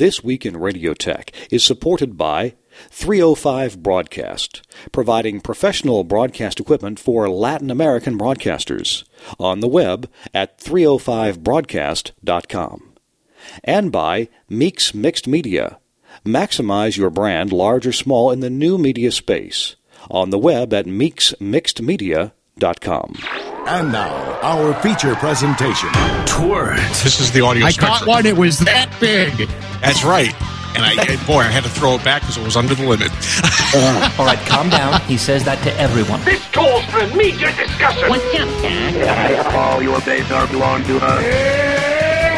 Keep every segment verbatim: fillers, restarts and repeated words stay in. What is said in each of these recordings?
This Week in Radio Tech is supported by three oh five Broadcast, providing professional broadcast equipment for Latin American broadcasters. On the web at three oh five broadcast dot com. And by Meeks Mixed Media. Maximize your brand, large or small, in the new media space. On the web at meeks mixed media dot com. And now, our feature presentation. Twert. This is the audio I spectrum. caught one. It was that big. That's right. And I, and boy, I had to throw it back because it was under the limit. uh, all right, calm down. He says that to everyone. This calls for immediate discussion. What's up, Dad? All your days are belong to us.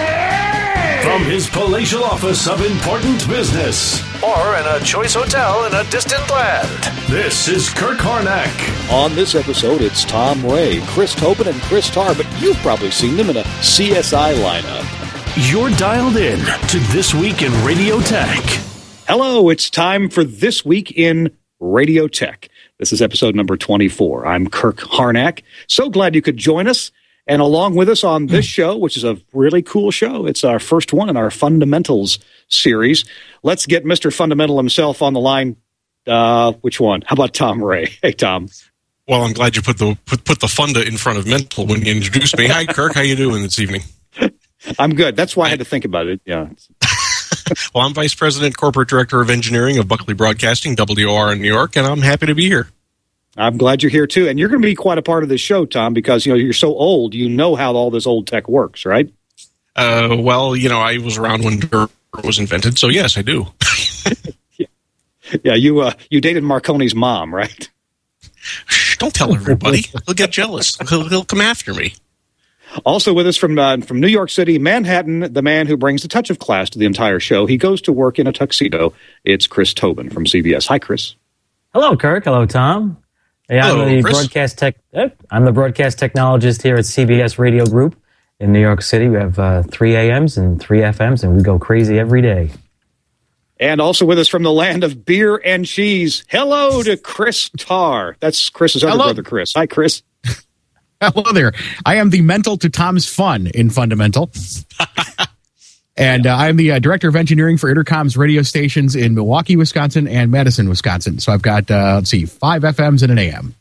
From his palatial office of important business, or in a choice hotel in a distant land, this is Kirk Harnack. On this episode, it's Tom Ray, Chris Tobin, and Chris Tarr, but you've probably seen them in a C S I lineup. You're dialed in to This Week in Radio Tech. Hello, it's time for This Week in Radio Tech. This is episode number twenty-four. I'm Kirk Harnack. So glad you could join us. And along with us on this show, which is a really cool show, it's our first one in our Fundamentals series. Let's get Mister Fundamental himself on the line. Uh, which one? How about Tom Ray? Hey, Tom. Well, I'm glad you put the put, put the funda in front of mental when you introduced me. Hi, Kirk. How you doing this evening? I'm good. That's why I had to think about it. Yeah. Well, I'm Vice President, Corporate Director of Engineering of Buckley Broadcasting, W O R in New York, and I'm happy to be here. I'm glad you're here, too. And you're going to be quite a part of this show, Tom, because, you know, you're so old. You know how all this old tech works, right? Uh, well, you know, I was around when dirt was invented, so yes, I do. yeah. yeah, you uh, you dated Marconi's mom, right? Shh, don't tell everybody. He'll get jealous. He'll, he'll come after me. Also with us from uh, from New York City, Manhattan, the man who brings a touch of class to the entire show. He goes to work in a tuxedo. It's Chris Tobin from C B S. Hi, Chris. Hello, Kirk. Hello, Tom. Hey, I'm Hello, the Chris. broadcast tech. I'm the broadcast technologist here at C B S Radio Group in New York City. We have uh, three A Ms and three F Ms, and we go crazy every day. And also with us from the land of beer and cheese, hello to Chris Tarr. That's Chris's other Hello. brother, Chris. Hi, Chris. Hello there. I am the mental to Tom's fun in Fundamental. And uh, I'm the uh, Director of Engineering for Intercom's radio stations in Milwaukee, Wisconsin, and Madison, Wisconsin. So I've got, uh, let's see, five F Ms and an A M.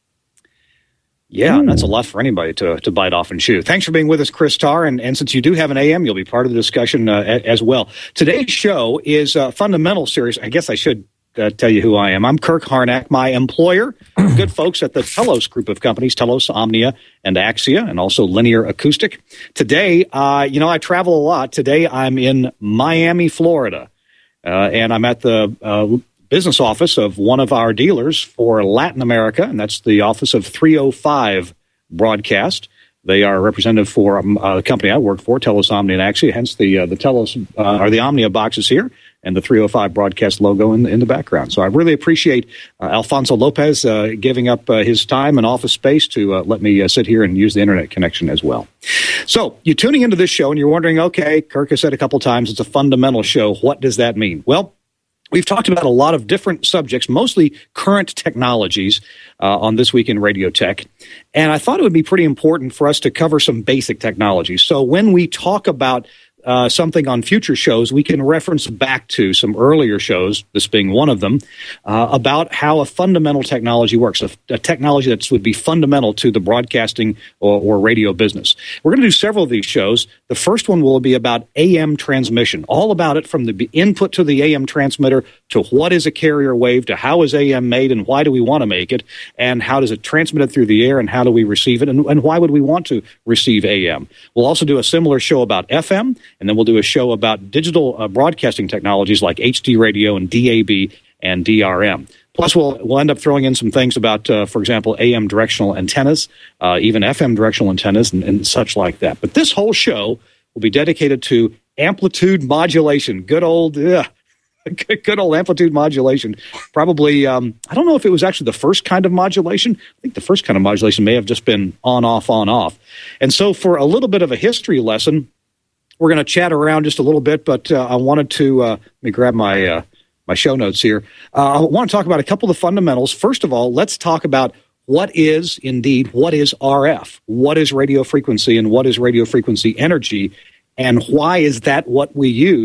Yeah, Ooh. That's a lot for anybody to to bite off and chew. Thanks for being with us, Chris Tarr. And, and since you do have an A M, you'll be part of the discussion uh, a, as well. Today's show is a fundamental series. I guess I should uh, tell you who I am. I'm Kirk Harnack. My employer, good folks at the Telos group of companies, Telos, Omnia, and Axia, and also Linear Acoustic. Today, uh, you know, I travel a lot. Today, I'm in Miami, Florida, uh, and I'm at the uh, business office of one of our dealers for Latin America, and that's the office of three oh five Broadcast. They are representative for um, uh, the company I work for, Telos, Omnia, and Axia, hence the uh, the Telos uh, or the Omnia boxes here, and the three oh five Broadcast logo in, in the background. So I really appreciate uh, Alfonso Lopez uh, giving up uh, his time and office space to uh, let me uh, sit here and use the internet connection as well. So you're tuning into this show and you're wondering, okay, Kirk has said a couple times it's a fundamental show. What does that mean? Well, we've talked about a lot of different subjects, mostly current technologies uh, on This Week in Radio Tech. And I thought it would be pretty important for us to cover some basic technologies. So when we talk about uh, something on future shows, we can reference back to some earlier shows, this being one of them, uh, about how a fundamental technology works, a, a technology that would be fundamental to the broadcasting or, or radio business. We're going to do several of these shows. The first one will be about A M transmission, all about it from the input to the A M transmitter to what is a carrier wave, to how is A M made and why do we want to make it, and how does it transmit it through the air and how do we receive it, and, and why would we want to receive A M. We'll also do a similar show about F M, and then we'll do a show about digital uh, broadcasting technologies like H D radio and D A B and D R M. Plus, we'll, we'll end up throwing in some things about, uh, for example, A M directional antennas, uh, even F M directional antennas, and, and such like that. But this whole show will be dedicated to amplitude modulation. Good old, uh, good old amplitude modulation. Probably, um, I don't know if it was actually the first kind of modulation. I think the first kind of modulation may have just been on, off, on, off. And so for a little bit of a history lesson, we're going to chat around just a little bit, but uh, I wanted to, uh, let me grab my uh, my show notes here. Uh, I want to talk about a couple of fundamentals. First of all, let's talk about what is, indeed, what is R F? What is radio frequency and what is radio frequency energy? And why is that what we use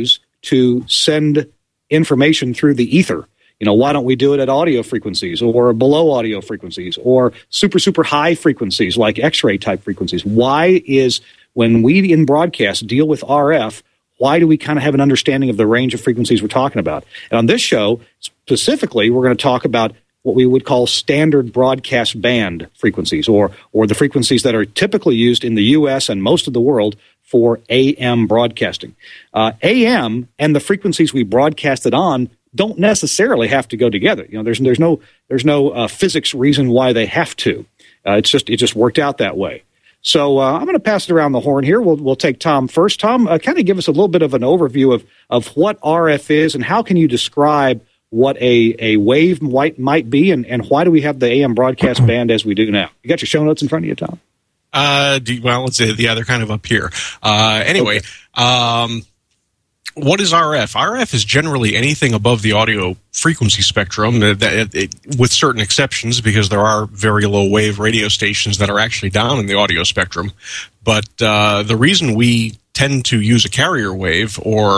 to send information through the ether? You know, why don't we do it at audio frequencies or below audio frequencies or super, super high frequencies like X-ray type frequencies? Why is, when we in broadcast deal with R F, why do we kind of have an understanding of the range of frequencies we're talking about? And on this show, specifically, we're going to talk about what we would call standard broadcast band frequencies, or or the frequencies that are typically used in the U S and most of the world for A M broadcasting. Uh, A M and the frequencies we broadcast it on don't necessarily have to go together. You know, there's there's no there's no uh, physics reason why they have to. Uh, it's just it just worked out that way. So uh, I'm going to pass it around the horn here. We'll we'll take Tom first. Tom, uh, kind of give us a little bit of an overview of of what R F is and how can you describe what a, a wave might might be, and, and why do we have the A M broadcast band as we do now? You got your show notes in front of you, Tom? Uh, do, well, let's say yeah, they're kind of up here. Uh, anyway. Okay. Um, What is R F? R F is generally anything above the audio frequency spectrum, that, that it, with certain exceptions, because there are very low wave radio stations that are actually down in the audio spectrum. But uh, the reason we tend to use a carrier wave or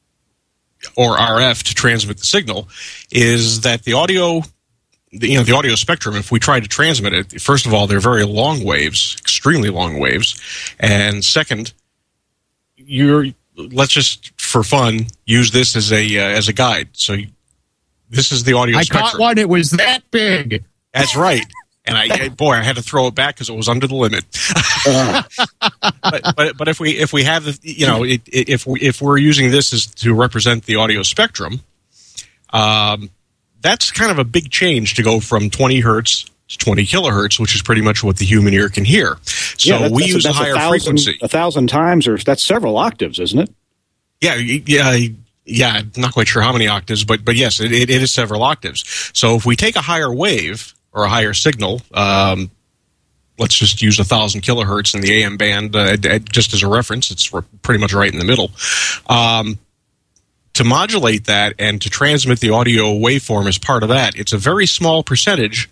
or R F to transmit the signal is that the audio, you know, the audio spectrum, if we try to transmit it, first of all, they're very long waves, extremely long waves, and second, you're let's just, for fun, use this as a uh, as a guide. So you, this is the audio I spectrum. I caught one. It was that big. That's right. And I, boy, I had to throw it back because it was under the limit. uh. but, but but if we if we have the you know it, if we, if we're using this as to represent the audio spectrum, um, that's kind of a big change to go from twenty hertz to twenty kilohertz, which is pretty much what the human ear can hear. So yeah, that's, we that's use a, a that's higher a thousand, frequency, a thousand times, or that's several octaves, isn't it? Yeah, yeah, yeah. I'm not quite sure how many octaves, but but yes, it, it, it is several octaves. So if we take a higher wave or a higher signal, um, let's just use a thousand kilohertz in the A M band, uh, just as a reference. It's pretty much right in the middle. Um, to modulate that and to transmit the audio waveform as part of that, it's a very small percentage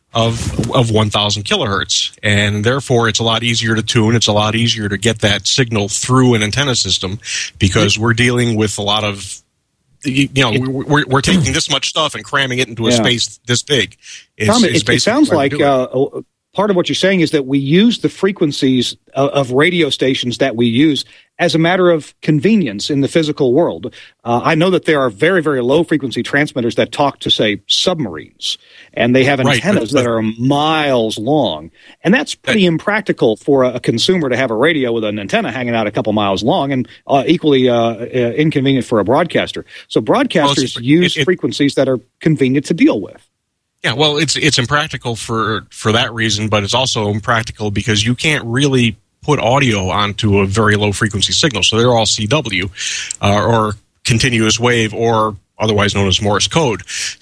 of of one thousand kilohertz, and therefore it's a lot easier to tune. It's a lot easier to get that signal through an antenna system because we're dealing with a lot of, you know, we're we're taking this much stuff and cramming it into a yeah. space this big. It's, Tom, it's it, it sounds like uh, part of what you're saying is that we use the frequencies of, of radio stations that we use as a matter of convenience in the physical world. Uh, I know that there are very, very low frequency transmitters that talk to, say, submarines, and they have antennas right, but, but, that are miles long. And that's pretty uh, impractical for a, a consumer to have a radio with an antenna hanging out a couple miles long, and uh, equally uh, uh, inconvenient for a broadcaster. So broadcasters well, use it, it, frequencies that are convenient to deal with. Yeah, well, it's it's impractical for, for that reason, but it's also impractical because you can't really put audio onto a very low frequency signal. So they're all C W uh, or continuous wave, or otherwise known as Morse code.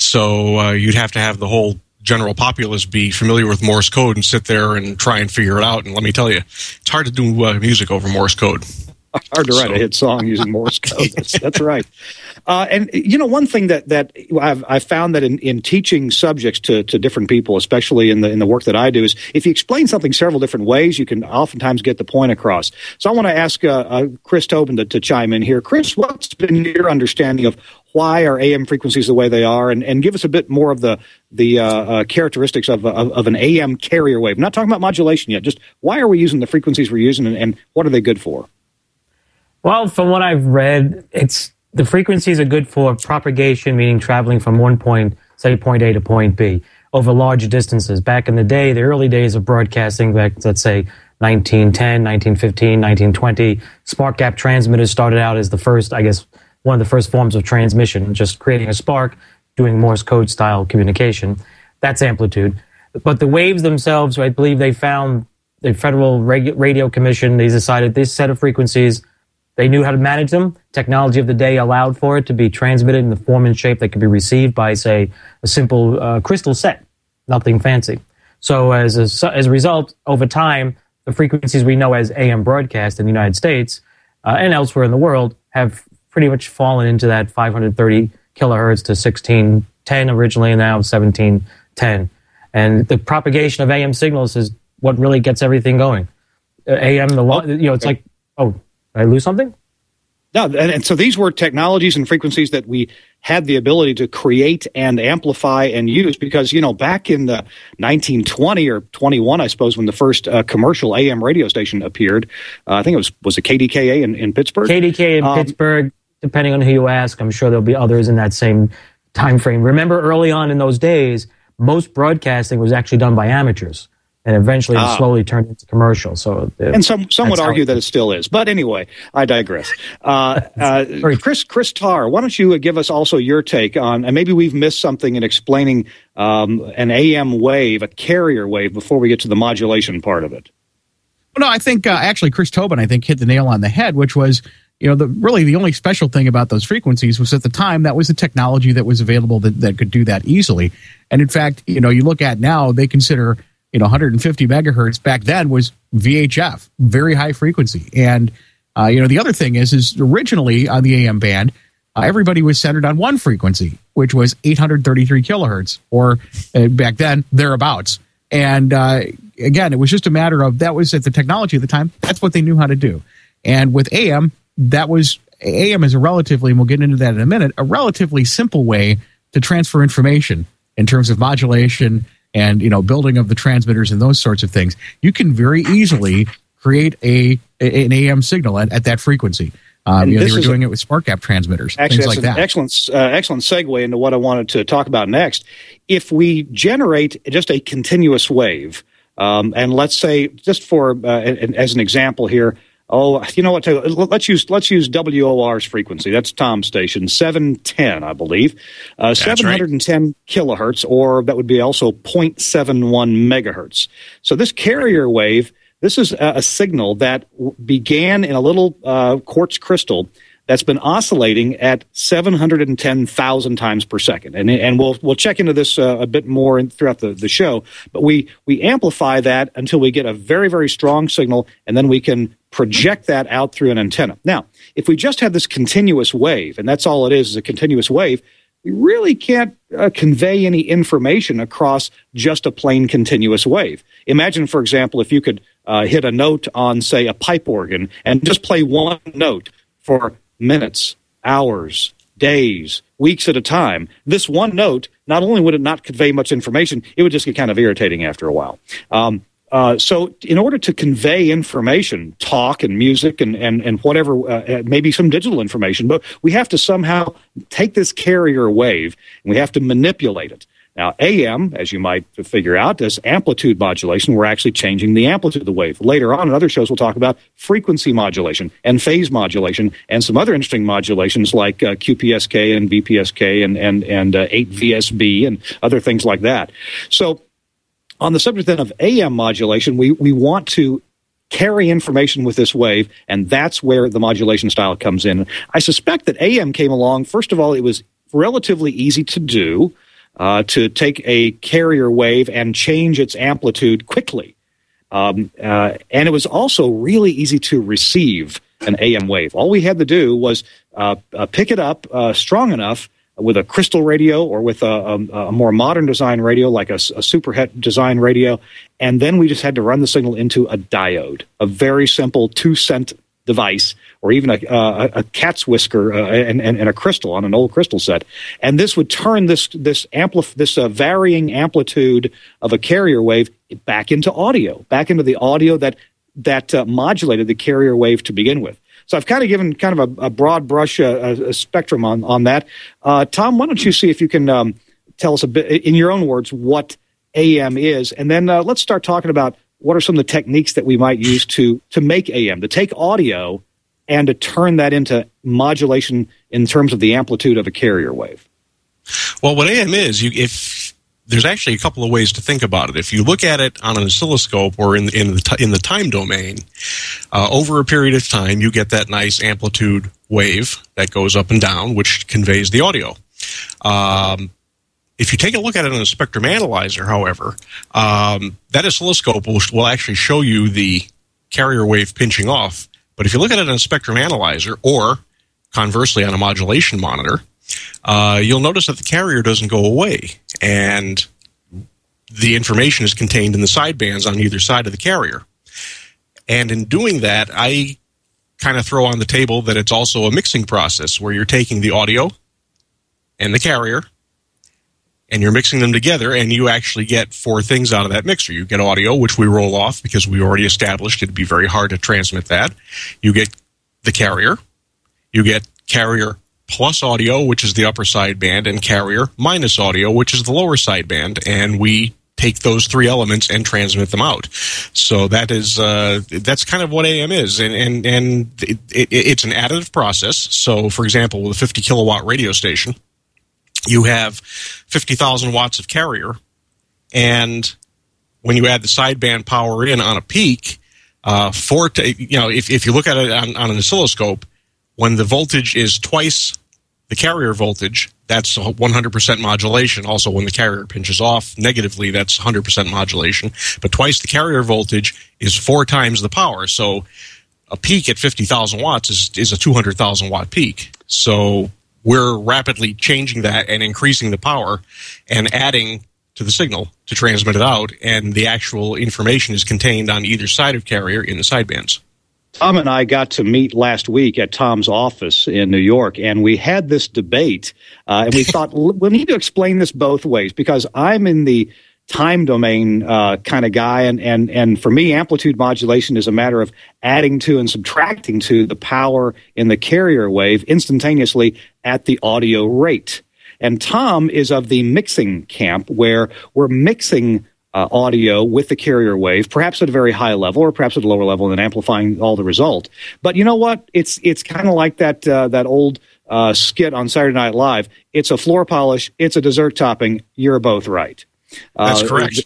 So uh, you'd have to have the whole general populace be familiar with Morse code and sit there and try and figure it out. And let me tell you, it's hard to do uh, music over Morse code. Hard to write so. a hit song using Morse code. That's, that's right. Uh, and, you know, one thing that, that I've, I've found that in, in teaching subjects to, to different people, especially in the in the work that I do, is if you explain something several different ways, you can oftentimes get the point across. So I want to ask uh, uh, Chris Tobin to, to chime in here. Chris, what's been your understanding of why are A M frequencies the way they are? And, and give us a bit more of the the uh, uh, characteristics of, of, of an A M carrier wave. I'm not talking about modulation yet. Just why are we using the frequencies we're using, and, and what are they good for? Well, from what I've read, it's the frequencies are good for propagation, meaning traveling from one point, say point A to point B, over large distances. Back in the day, the early days of broadcasting, back, let's say nineteen ten, nineteen fifteen, nineteen twenty, spark gap transmitters started out as the first, I guess, one of the first forms of transmission, just creating a spark, doing Morse code style communication. That's amplitude. But the waves themselves, I believe they found the Federal Radio Commission, they decided this set of frequencies, they knew how to manage them. Technology of the day allowed for it to be transmitted in the form and shape that could be received by, say, a simple uh, crystal set, nothing fancy. So as a, as a result, over time, the frequencies we know as A M broadcast in the United States uh, and elsewhere in the world have pretty much fallen into that five hundred thirty kilohertz to sixteen ten originally, and now seventeen ten. And the propagation of A M signals is what really gets everything going. Uh, A M, the lo- you know, it's like, oh, did I lose something? No, and, and so these were technologies and frequencies that we had the ability to create and amplify and use because, you know, back in the nineteen twenty or twenty-one, I suppose, when the first uh, commercial A M radio station appeared, uh, I think it was, was it K D K A in, in Pittsburgh? K D K A in um, Pittsburgh, depending on who you ask, I'm sure there'll be others in that same time frame. Remember early on in those days, most broadcasting was actually done by amateurs. And eventually it ah. slowly turned into commercial. So, uh, and some some would argue that it still is. But anyway, I digress. Uh, uh, Chris Chris Tarr, why don't you give us also your take on, and maybe we've missed something in explaining um, an A M wave, a carrier wave, before we get to the modulation part of it. Well, no, I think uh, actually Chris Tobin, I think, hit the nail on the head, which was, you know, the really the only special thing about those frequencies was at the time that was the technology that was available that, that could do that easily. And in fact, you know, you look at now, they consider, you know, one hundred fifty megahertz back then was V H F, very high frequency. And, uh, you know, the other thing is, is originally on the A M band, uh, everybody was centered on one frequency, which was eight hundred thirty-three kilohertz, or uh, back then, thereabouts. And uh, again, it was just a matter of, that was at the technology at the time, that's what they knew how to do. And with A M, that was, A M is a relatively, and we'll get into that in a minute, a relatively simple way to transfer information in terms of modulation and, you know, building of the transmitters and those sorts of things. You can very easily create a, a an A M signal at, at that frequency. Um, you know, they were doing a, it with smart gap transmitters, actually, things like that's that. An excellent, uh, excellent segue into what I wanted to talk about next. If we generate just a continuous wave, um, and let's say, just for uh, as an example here, oh, you know what? Let's use let's use W O R's frequency. That's Tom's station, seven ten, I believe, uh, seven hundred ten right. kilohertz, or that would be also zero point seven one megahertz. So this carrier wave, this is a, a signal that w- began in a little uh, quartz crystal that's been oscillating at seven hundred ten thousand times per second. And, and we'll we'll check into this uh, a bit more in, throughout the, the show. But we, we amplify that until we get a very, very strong signal, and then we can project that out through an antenna. Now, if we just have this continuous wave, and that's all it is, is a continuous wave, we really can't uh, convey any information across just a plain continuous wave. Imagine, for example, if you could uh, hit a note on, say, a pipe organ and just play one note for minutes, hours, days, weeks at a time. This one note, not only would it not convey much information, it would just get kind of irritating after a while. Um, uh, so in order to convey information, talk and music and, and, and whatever, uh, maybe some digital information, but we have to somehow take this carrier wave and we have to manipulate it. Now, A M, as you might figure out, is amplitude modulation. We're actually changing the amplitude of the wave. Later on in other shows, we'll talk about frequency modulation and phase modulation and some other interesting modulations like uh, Q P S K and V P S K and, and, and uh, eight V S B and other things like that. So on the subject then of A M modulation, we, we want to carry information with this wave, and that's where the modulation style comes in. I suspect that A M came along. First of all, it was relatively easy to do. Uh, to take a carrier wave and change its amplitude quickly. Um, uh, and it was also really easy to receive an A M wave. All we had to do was uh, uh, pick it up uh, strong enough with a crystal radio or with a, a, a more modern design radio like a, a superhet design radio, and then we just had to run the signal into a diode, a very simple two-cent device, or even a, a, a cat's whisker uh, and, and, and a crystal on an old crystal set, and this would turn this this ampli- this uh, varying amplitude of a carrier wave back into audio, back into the audio that that uh, modulated the carrier wave to begin with. So I've kind of given kind of a, a broad brush uh, a, a spectrum on on that. Uh, Tom, why don't you see if you can um, tell us a bit in your own words what A M is, and then uh, let's start talking about what are some of the techniques that we might use to to make A M, to take audio and to turn that into modulation in terms of the amplitude of a carrier wave? Well, what A M is, you, if there's actually a couple of ways to think about it. If you look at it on an oscilloscope or in the, in the, t- in the time domain, uh, over a period of time, you get that nice amplitude wave that goes up and down, which conveys the audio. Um, If you take a look at it on a spectrum analyzer, however, um, that oscilloscope will, will actually show you the carrier wave pinching off. But if you look at it on a spectrum analyzer, or conversely on a modulation monitor, uh, you'll notice that the carrier doesn't go away, and the information is contained in the sidebands on either side of the carrier. And in doing that, I kind of throw on the table that it's also a mixing process where you're taking the audio and the carrier and you're mixing them together, and you actually get four things out of that mixer. You get audio, which we roll off because we already established it'd be very hard to transmit that. You get the carrier. You get carrier plus audio, which is the upper sideband, and carrier minus audio, which is the lower sideband, and we take those three elements and transmit them out. So that is uh, that's kind of what A M is, and and and it, it, it's an additive process. So, for example, with a fifty kilowatt radio station, you have fifty thousand watts of carrier, and when you add the sideband power in on a peak, uh, four t- you know, if, if you look at it on, on an oscilloscope, when the voltage is twice the carrier voltage, that's one hundred percent modulation. Also, when the carrier pinches off negatively, that's one hundred percent modulation. But twice the carrier voltage is four times the power. So a peak at fifty thousand watts is, is a two hundred thousand watt peak. So we're rapidly changing that and increasing the power and adding to the signal to transmit it out, and the actual information is contained on either side of carrier in the sidebands. Tom and I got to meet last week at Tom's office in New York, and we had this debate, uh, and we thought, we need to explain this both ways, because I'm in the time domain uh, kind of guy, and, and, and for me, amplitude modulation is a matter of adding to and subtracting to the power in the carrier wave instantaneously at the audio rate. And Tom is of the mixing camp, where we're mixing uh, audio with the carrier wave, perhaps at a very high level or perhaps at a lower level, and amplifying all the result. But you know what? It's it's kind of like that uh, that old uh, skit on Saturday Night Live. It's a floor polish. It's a dessert topping. You're both right. That's uh, correct.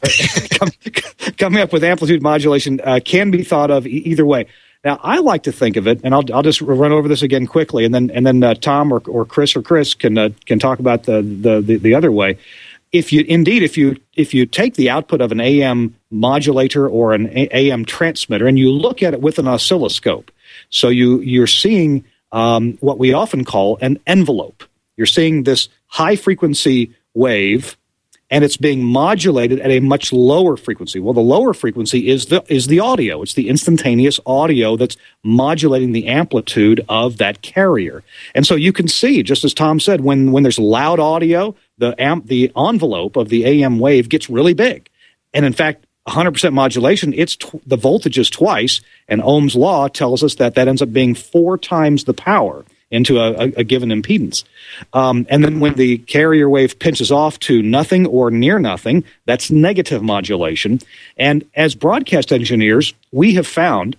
Coming up with amplitude modulation uh, can be thought of e- either way. Now, I like to think of it, and I'll I'll just run over this again quickly, and then and then uh, Tom or or Chris or Chris can uh, can talk about the, the the the other way. If you indeed if you if you take the output of an A M modulator or an A M transmitter and you look at it with an oscilloscope, so you you're seeing um, what we often call an envelope. You're seeing this high frequency wave, and it's being modulated at a much lower frequency. Well, the lower frequency is the is the audio. It's the instantaneous audio that's modulating the amplitude of that carrier. And so you can see, just as Tom said, when, when there's loud audio, the amp, the envelope of the A M wave gets really big. And in fact, one hundred percent modulation, it's tw- the voltage is twice, and Ohm's law tells us that that ends up being four times the power into a, a, a given impedance. Um, and then when the carrier wave pinches off to nothing or near nothing, that's negative modulation. And as broadcast engineers, we have found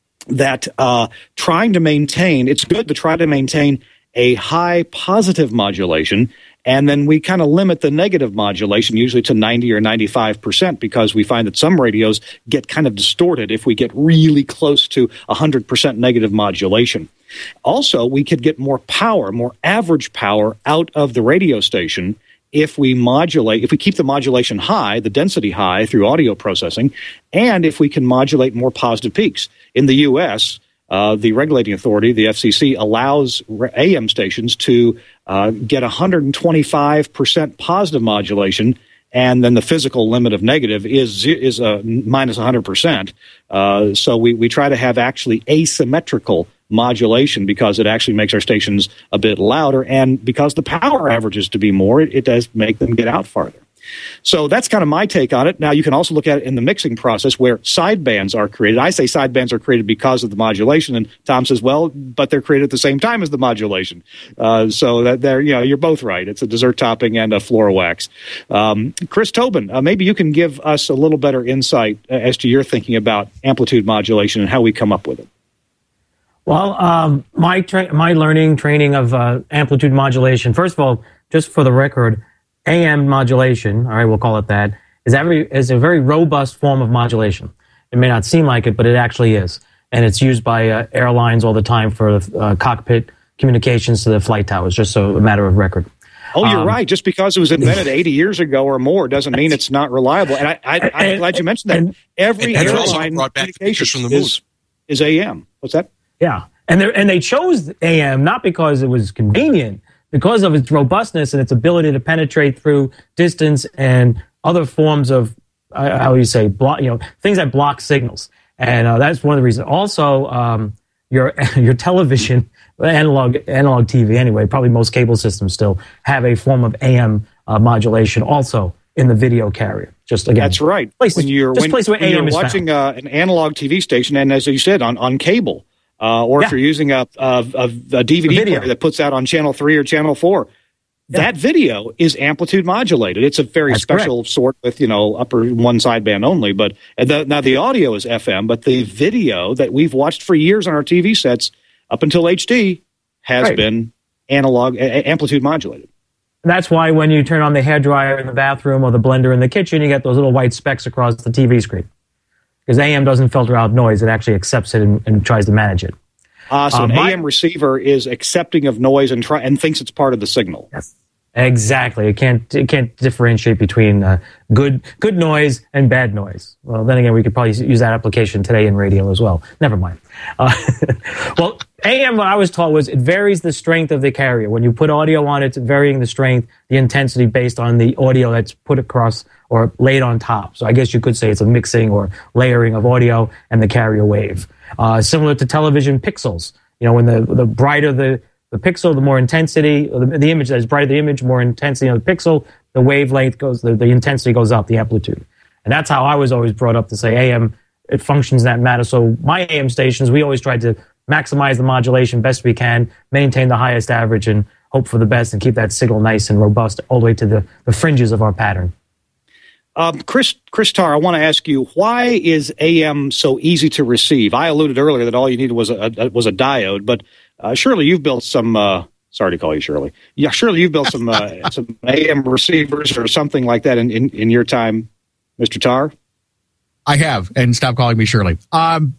that uh, trying to maintain, it's good to try to maintain a high positive modulation, and then we kind of limit the negative modulation usually to ninety or ninety-five percent, because we find that some radios get kind of distorted if we get really close to one hundred percent negative modulation. Also, we could get more power, more average power out of the radio station if we modulate, if we keep the modulation high, the density high through audio processing, and if we can modulate more positive peaks. In the U S, uh, the regulating authority, the F C C, allows A M stations to uh, get one hundred twenty-five percent positive modulation, and then the physical limit of negative is is uh, minus one hundred percent. Uh, so we, we try to have actually asymmetrical modulation, because it actually makes our stations a bit louder, and because the power averages to be more, it, it does make them get out farther. So that's kind of my take on it. Now, you can also look at it in the mixing process where sidebands are created. I say sidebands are created because of the modulation, and Tom says, well, but they're created at the same time as the modulation. Uh, so that they're, you know, you're both right. It's a dessert topping and a floor wax. Um, Chris Tobin, uh, maybe you can give us a little better insight as to your thinking about amplitude modulation and how we come up with it. Well, um, my tra- my learning, training of uh, amplitude modulation, first of all, just for the record, A M modulation, all right, we'll call it that, is, every, is a very robust form of modulation. It may not seem like it, but it actually is. And it's used by uh, airlines all the time for uh, cockpit communications to the flight towers, just so a matter of record. Oh, you're um, right. Just because it was invented eighty years ago or more doesn't mean it's not reliable. And I, I, I'm and, glad you mentioned that. And, Every and airline brought back pictures from the moon. is, is A M. What's that? Yeah, and they and they chose A M not because it was convenient, because of its robustness and its ability to penetrate through distance and other forms of uh, how do you say block, you know, things that block signals, and uh, that's one of the reasons. Also, um, your your television, analog analog T V anyway, probably most cable systems still have a form of A M uh, modulation also in the video carrier. Just again, that's right. Places, when you're just when, place where when A M you're is watching found. Uh, an analog T V station, and as you said, on on cable, uh, or Yeah. if you're using a a, a, a D V D Video. player that puts out on channel three or channel four. Yeah. That video is amplitude modulated. It's a very That's special correct. sort with, you know, upper one sideband only. But the, now the audio is F M, but the video that we've watched for years on our T V sets up until H D has Right. been analog a- amplitude modulated. That's why when you turn on the hairdryer in the bathroom or the blender in the kitchen, you get those little white specks across the T V screen. Because A M doesn't filter out noise. It actually accepts it and, and tries to manage it. Uh, so Uh, an my- A M receiver is accepting of noise and try and thinks it's part of the signal. Yes. Exactly. It can't it can't differentiate between uh, good good noise and bad noise. Well, then again, we could probably use that application today in radio as well. Never mind. Uh, well, A M, what I was taught was it varies the strength of the carrier. When you put audio on it, it's varying the strength, the intensity based on the audio that's put across or laid on top. So I guess you could say it's a mixing or layering of audio and the carrier wave. Uh, similar to television pixels. You know, when the the brighter the The pixel, the more intensity, or the, the image, as brighter the image, more intensity of the pixel, the wavelength goes, the, the intensity goes up, the amplitude. And that's how I was always brought up to say A M, it functions that matter. So my A M stations, we always tried to maximize the modulation best we can, maintain the highest average, and hope for the best and keep that signal nice and robust all the way to the, the fringes of our pattern. Um, Chris, Chris Tarr, I want to ask you, why is A M so easy to receive? I alluded earlier that all you needed was a, a was a diode, but uh, surely you've built some. Uh, sorry to call you Shirley. Yeah, surely you've built some uh, some A M receivers or something like that in, in, in your time, Mister Tarr. I have, and stop calling me Shirley. Um,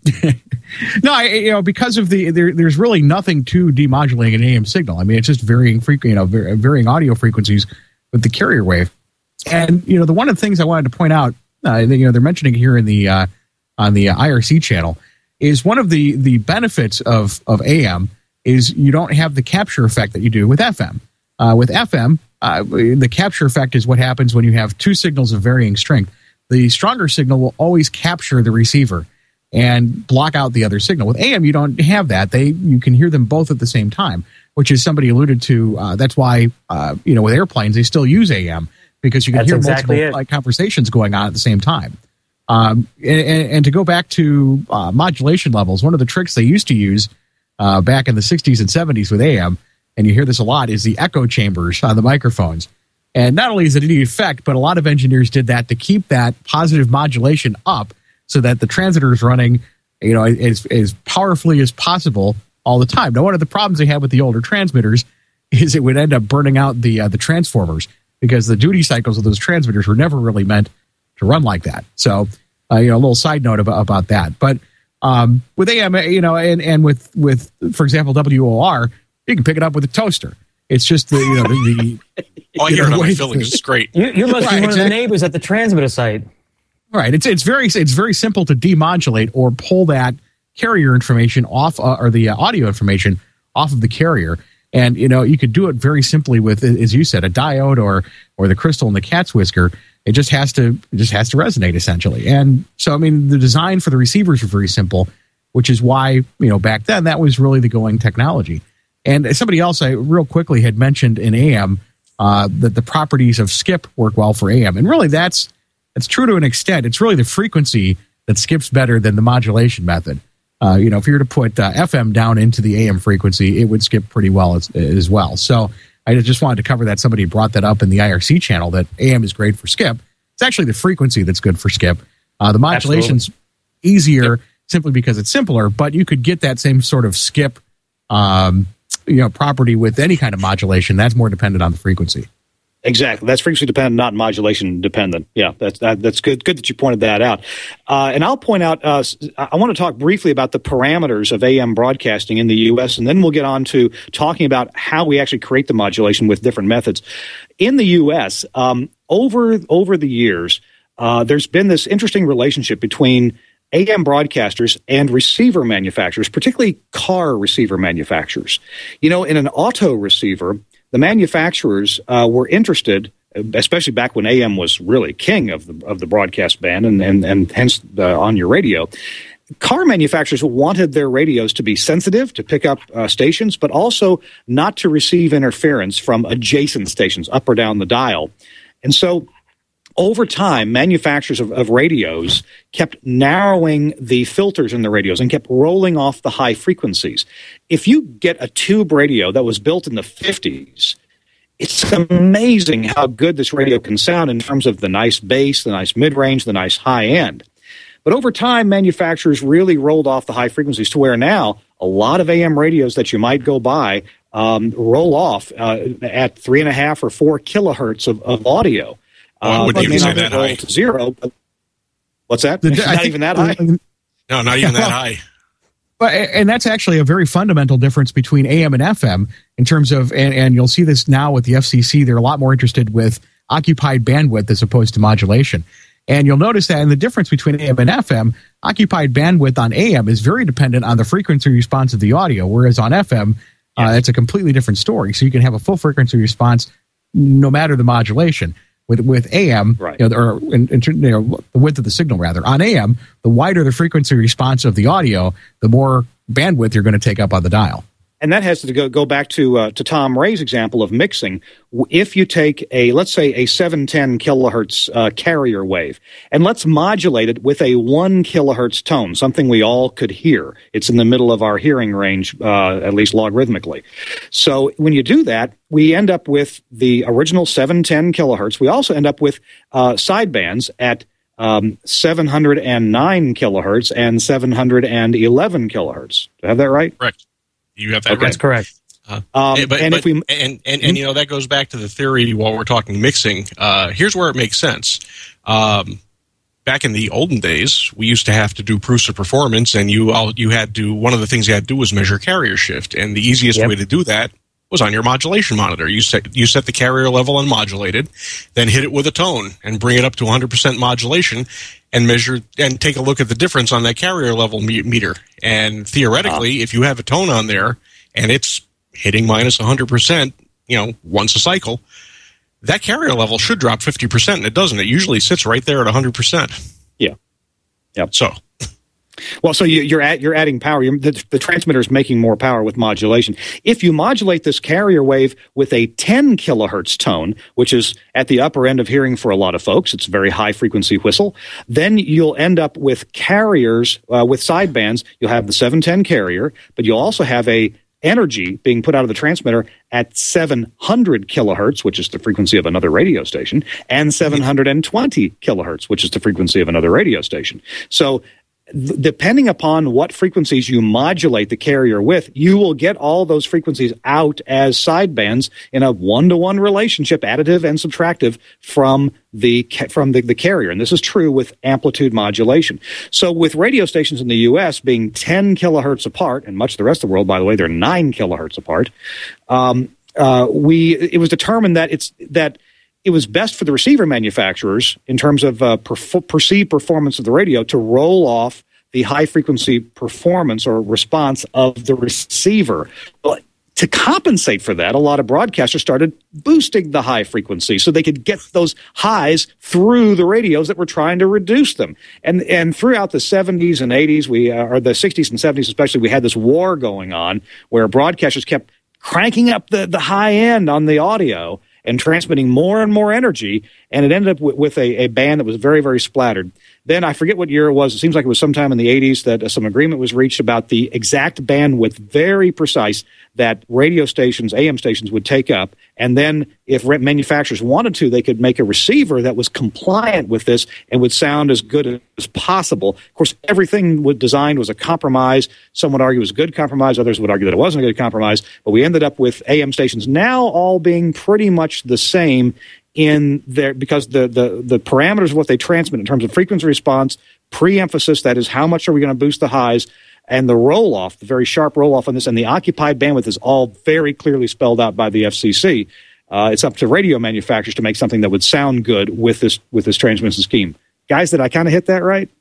no, I, you know, because of the there, there's really nothing to demodulating an A M signal. I mean, it's just varying frequency, you know, var- varying audio frequencies with the carrier wave. And you know, the one of the things I wanted to point out, uh, you know, they're mentioning here in the uh, on the I R C channel, is one of the the benefits of of A M is you don't have the capture effect that you do with F M. Uh, with F M, uh, the capture effect is what happens when you have two signals of varying strength. The stronger signal will always capture the receiver and block out the other signal. With A M, you don't have that. They you can hear them both at the same time, which is somebody alluded to. Uh, that's why uh, you know with airplanes they still use A M. Because you can That's hear exactly multiple it. like, conversations going on at the same time. Um, and, and, and to go back to uh, modulation levels, one of the tricks they used to use uh, back in the sixties and seventies with A M, and you hear this a lot, is the echo chambers on the microphones. And not only is it a neat effect, but a lot of engineers did that to keep that positive modulation up so that the transmitter is running, you know, as, as powerfully as possible all the time. Now, one of the problems they had with the older transmitters is it would end up burning out the uh, the transformers, because the duty cycles of those transmitters were never really meant to run like that. So, uh, you know, a little side note about, about that. But um, with A M, you know, and, and with, with, for example, W O R, you can pick it up with a toaster. It's just the, you know, the... the oh, I you hear know, it on my way- fillings. It's great. You, you must Right, be one of exactly. the neighbors at the transmitter site. Right. It's it's very it's very simple to demodulate or pull that carrier information off, uh, or the uh, audio information off of the carrier. And, you know, you could do it very simply with, as you said, a diode or or the crystal and the cat's whisker. It just has to it just has to resonate, essentially. And so, I mean, the design for the receivers are very simple, which is why, you know, back then that was really the going technology. And somebody else, I real quickly had mentioned in A M uh, that the properties of skip work well for A M. And really, that's that's true to an extent. It's really the frequency that skips better than the modulation method. Uh, you know, if you were to put uh, F M down into the A M frequency, it would skip pretty well as, as well. So I just wanted to cover that. Somebody brought that up in the I R C channel, that A M is great for skip. It's actually the frequency that's good for skip. Uh, the modulation's Absolutely. easier yep. simply because it's simpler, but you could get that same sort of skip um, you know, property with any kind of modulation. That's more dependent on the frequency. Exactly. That's frequency dependent, not modulation dependent. Yeah, that's that, that's good. Good that you pointed that out. Uh, and I'll point out, uh, I want to talk briefly about the parameters of A M broadcasting in the U S, and then we'll get on to talking about how we actually create the modulation with different methods. In the U S, um, over over the years, uh, there's been this interesting relationship between A M broadcasters and receiver manufacturers, particularly car receiver manufacturers. You know, in an auto receiver, the manufacturers uh, were interested, especially back when A M was really king of the of the broadcast band, and and, and hence uh, on your radio. car manufacturers wanted their radios to be sensitive, to pick up uh, stations, but also not to receive interference from adjacent stations up or down the dial. And so over time, manufacturers of, of radios kept narrowing the filters in the radios and kept rolling off the high frequencies. If you get a tube radio that was built in the fifties, it's amazing how good this radio can sound in terms of the nice bass, the nice mid-range, the nice high end. But over time, manufacturers really rolled off the high frequencies to where now a lot of A M radios that you might go buy um, roll off uh, at three and a half or four kilohertz of, of audio. Oh, I wouldn't uh, even say that high. To zero. But what's that? The, not think, even that high? No, not even that high. But, and that's actually a very fundamental difference between A M and F M in terms of, and, and you'll see this now with the F C C, they're a lot more interested with occupied bandwidth as opposed to modulation. And you'll notice that in the difference between A M and F M, occupied bandwidth on A M is very dependent on the frequency response of the audio, whereas on F M, uh, it's a completely different story. So you can have a full frequency response no matter the modulation. With with A M, right. you know, or in, in, you know, the width of the signal, rather. On A M, the wider the frequency response of the audio, the more bandwidth you're going to take up on the dial. And that has to go, go back to uh, to Tom Ray's example of mixing. If you take a, let's say, a seven ten kilohertz uh, carrier wave, and let's modulate it with a one kilohertz tone, something we all could hear. It's in the middle of our hearing range, uh, at least logarithmically. So when you do that, we end up with the original seven ten kilohertz. We also end up with uh, sidebands at um, seven hundred nine kilohertz and seven hundred eleven kilohertz. Do I have that right? Correct. You have that okay. right. That's correct. Uh, um, but, and but, if we and, and, and you know that goes back to the theory while we're talking mixing. Uh, here's where it makes sense. Um, back in the olden days, we used to have to do proofs of performance, and you all you had to one of the things you had to do was measure carrier shift, and the easiest yep. way to do that was on your modulation monitor. You set you set the carrier level unmodulated, then hit it with a tone and bring it up to one hundred percent modulation, and measure and take a look at the difference on that carrier level me- meter. And theoretically, uh, if you have a tone on there and it's hitting minus one hundred percent, you know, once a cycle, that carrier level should drop fifty percent, and it doesn't. It usually sits right there at one hundred percent. Yeah. Yep. So, well, so you, you're at, you're adding power. You're, the, the transmitter is making more power with modulation. If you modulate this carrier wave with a ten kilohertz tone, which is at the upper end of hearing for a lot of folks, it's a very high frequency whistle, then you'll end up with carriers uh, with sidebands. You'll have the seven ten carrier, but you'll also have a energy being put out of the transmitter at seven hundred kilohertz, which is the frequency of another radio station, and seven hundred twenty kilohertz, which is the frequency of another radio station. So th- depending upon what frequencies you modulate the carrier with, you will get all those frequencies out as sidebands in a one-to-one relationship, additive and subtractive, from the from the, the carrier. And this is true with amplitude modulation. So with radio stations in the U S being ten kilohertz apart, and much of the rest of the world, by the way, they're nine kilohertz apart, um, uh, we it was determined that it's that it was best for the receiver manufacturers in terms of uh, perf- perceived performance of the radio to roll off the high-frequency performance or response of the receiver. But to compensate for that, a lot of broadcasters started boosting the high frequency so they could get those highs through the radios that were trying to reduce them. And and throughout the seventies and eighties, we uh, or the sixties and seventies especially, we had this war going on where broadcasters kept cranking up the, the high end on the audio and transmitting more and more energy, and it ended up with, with a, a band that was very, very splattered. Then I forget what year it was. It seems like it was sometime in the eighties that uh, some agreement was reached about the exact bandwidth, very precise, that radio stations, A M stations, would take up. And then if re- manufacturers wanted to, they could make a receiver that was compliant with this and would sound as good as possible. Of course, everything was designed was a compromise. Some would argue it was a good compromise. Others would argue that it wasn't a good compromise. But we ended up with A M stations now all being pretty much the same in there, because the, the, the parameters of what they transmit in terms of frequency response, pre-emphasis, that is how much are we going to boost the highs, and the roll-off, the very sharp roll-off on this, and the occupied bandwidth is all very clearly spelled out by the F C C. Uh, it's up to radio manufacturers to make something that would sound good with this with this transmission scheme. Guys, did I kind of hit that right?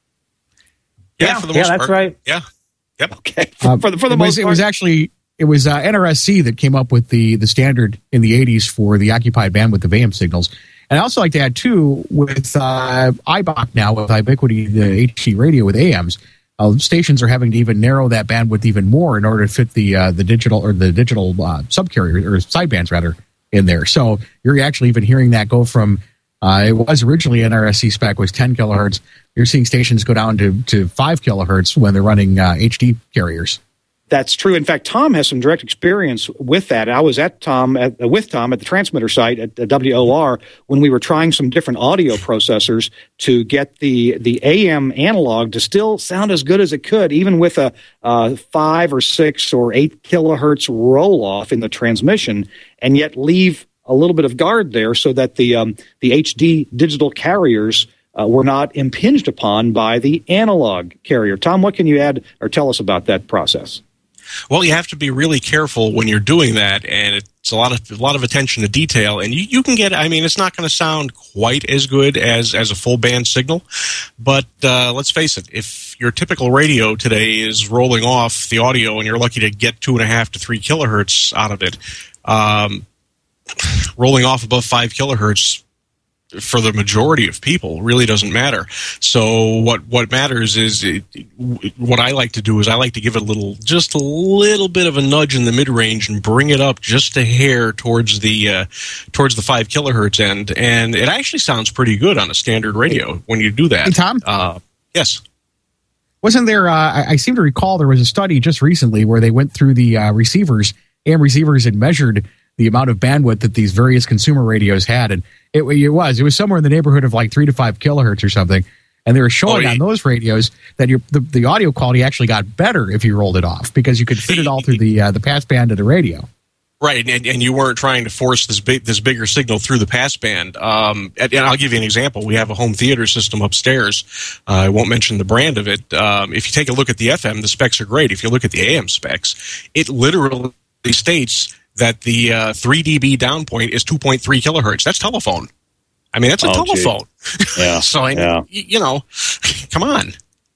Yeah, yeah, for the yeah most that's part. right. Yeah. Yep. Okay. For, Uh, for the, for the it most was, part. It was actually... It was uh, N R S C that came up with the, the standard in the eighties for the occupied bandwidth of A M signals. And I also like to add, too, with uh, I B O C now, with Ubiquity, the H D radio with A Ms, uh, stations are having to even narrow that bandwidth even more in order to fit the uh, the digital or the digital uh, subcarrier or sidebands rather in there. So you're actually even hearing that go from uh, it was originally N R S C spec was ten kilohertz. You're seeing stations go down to to five kilohertz when they're running uh, H D carriers. That's true. In fact, Tom has some direct experience with that. I was at Tom at, with Tom at the transmitter site at, at W O R when we were trying some different audio processors to get the the A M analog to still sound as good as it could, even with a uh, five or six or eight kilohertz roll off in the transmission, and yet leave a little bit of guard there so that the um, the H D digital carriers uh, were not impinged upon by the analog carrier. Tom, what can you add or tell us about that process? Well, you have to be really careful when you're doing that, and it's a lot of a lot of attention to detail. And you, you can get, I mean, it's not going to sound quite as good as, as a full band signal, but uh, let's face it, if your typical radio today is rolling off the audio and you're lucky to get two and a half to three kilohertz out of it, um, rolling off above five kilohertz for the majority of people really doesn't matter. So what what matters is it, what I like to do is I like to give it a little, just a little bit of a nudge in the mid range and bring it up just a hair towards the uh, towards the five kilohertz end, and it actually sounds pretty good on a standard radio when you do that. Hey, Tom. Uh, yes. Wasn't there? Uh, I, I seem to recall there was a study just recently where they went through the uh, receivers, A M receivers, and measured the amount of bandwidth that these various consumer radios had, and it, it was it was somewhere in the neighborhood of like three to five kilohertz or something. And they were showing oh, on those radios that your the, the audio quality actually got better if you rolled it off because you could fit it all through the uh, the passband of the radio. Right, and, and you weren't trying to force this big this bigger signal through the passband. Um, and, and I'll give you an example. We have a home theater system upstairs. Uh, I won't mention the brand of it. Um, if you take a look at the F M, the specs are great. If you look at the A M specs, it literally states that the uh, three D B down point is two point three kilohertz. That's telephone. I mean, that's a oh, telephone. Yeah. so, I, yeah. you know, come on.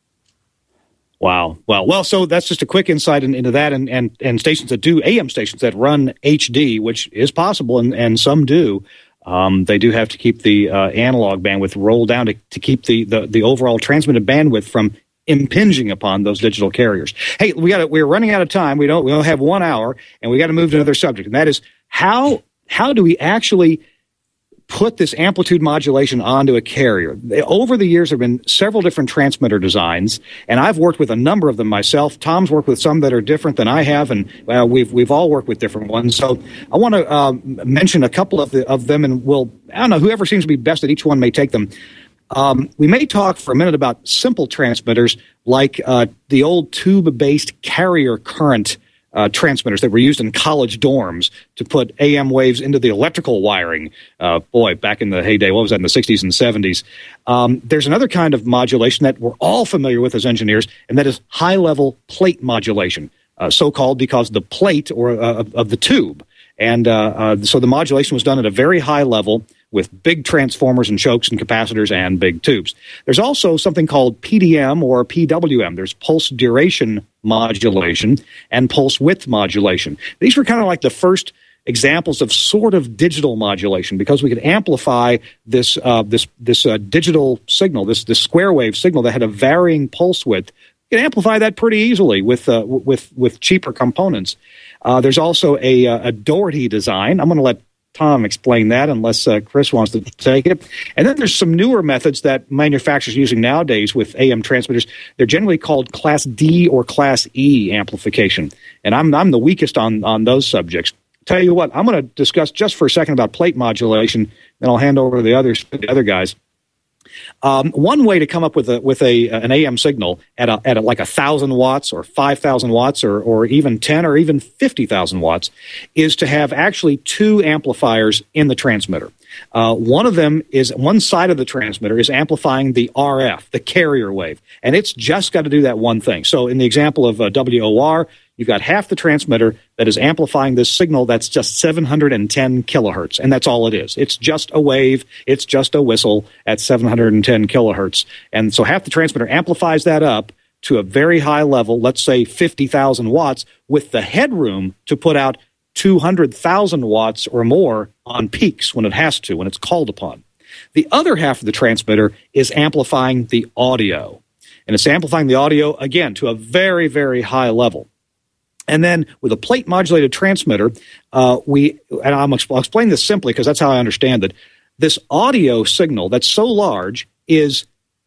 Wow. Well, well, so that's just a quick insight in, into that, and, and, and stations that do, A M stations that run H D, which is possible, and, and some do, um, they do have to keep the uh, analog bandwidth rolled down to, to keep the, the, the overall transmitted bandwidth from impinging upon those digital carriers. Hey, we got we're running out of time. We don't we only have one hour, and we got to move to another subject, and that is how how do we actually put this amplitude modulation onto a carrier? Over the years, there have been several different transmitter designs, and I've worked with a number of them myself. Tom's worked with some that are different than I have, and well, we've we've all worked with different ones. So I want to uh, mention a couple of the, of them, and we'll I don't know whoever seems to be best at each one may take them. Um, we may talk for a minute about simple transmitters like uh, the old tube-based carrier current uh, transmitters that were used in college dorms to put A M waves into the electrical wiring. Uh, boy, back in the heyday, what was that, in the sixties and seventies? Um, there's another kind of modulation that we're all familiar with as engineers, and that is high-level plate modulation, uh, so-called because the plate or uh, of, of the tube. And uh, uh, so the modulation was done at a very high level with big transformers and chokes and capacitors and big tubes. There's also something called P D M or P W M. There's pulse duration modulation and pulse width modulation. These were kind of like the first examples of sort of digital modulation because we could amplify this uh, this this uh, digital signal, this this square wave signal that had a varying pulse width. You can amplify that pretty easily with uh, with with cheaper components. Uh, there's also a, a Doherty design. I'm going to let Tom explain that unless uh, Chris wants to take it. And then there's some newer methods that manufacturers are using nowadays with A M transmitters. They're generally called Class D or Class E amplification. And I'm I'm the weakest on, on those subjects. Tell you what, I'm going to discuss just for a second about plate modulation, then I'll hand over to the others, the other guys. Um, one way to come up with a with a an A M signal at a, at a, like a thousand watts or five thousand watts or or even ten or even fifty thousand watts is to have actually two amplifiers in the transmitter. Uh, one of them is one side of the transmitter is amplifying the R F, the carrier wave, and it's just got to do that one thing. So in the example of uh, W O R, you've got half the transmitter that is amplifying this signal that's just seven hundred ten kilohertz, and that's all it is. It's just a wave. It's just a whistle at seven hundred ten kilohertz. And so half the transmitter amplifies that up to a very high level, let's say fifty thousand watts, with the headroom to put out two hundred thousand watts or more on peaks when it has to, when it's called upon. The other half of the transmitter is amplifying the audio. and it's amplifying the audio, again, to a very, very high level. And then with a plate modulated transmitter, uh, we, and I'm, I'll explain this simply because that's how I understand it. This audio signal that's so large is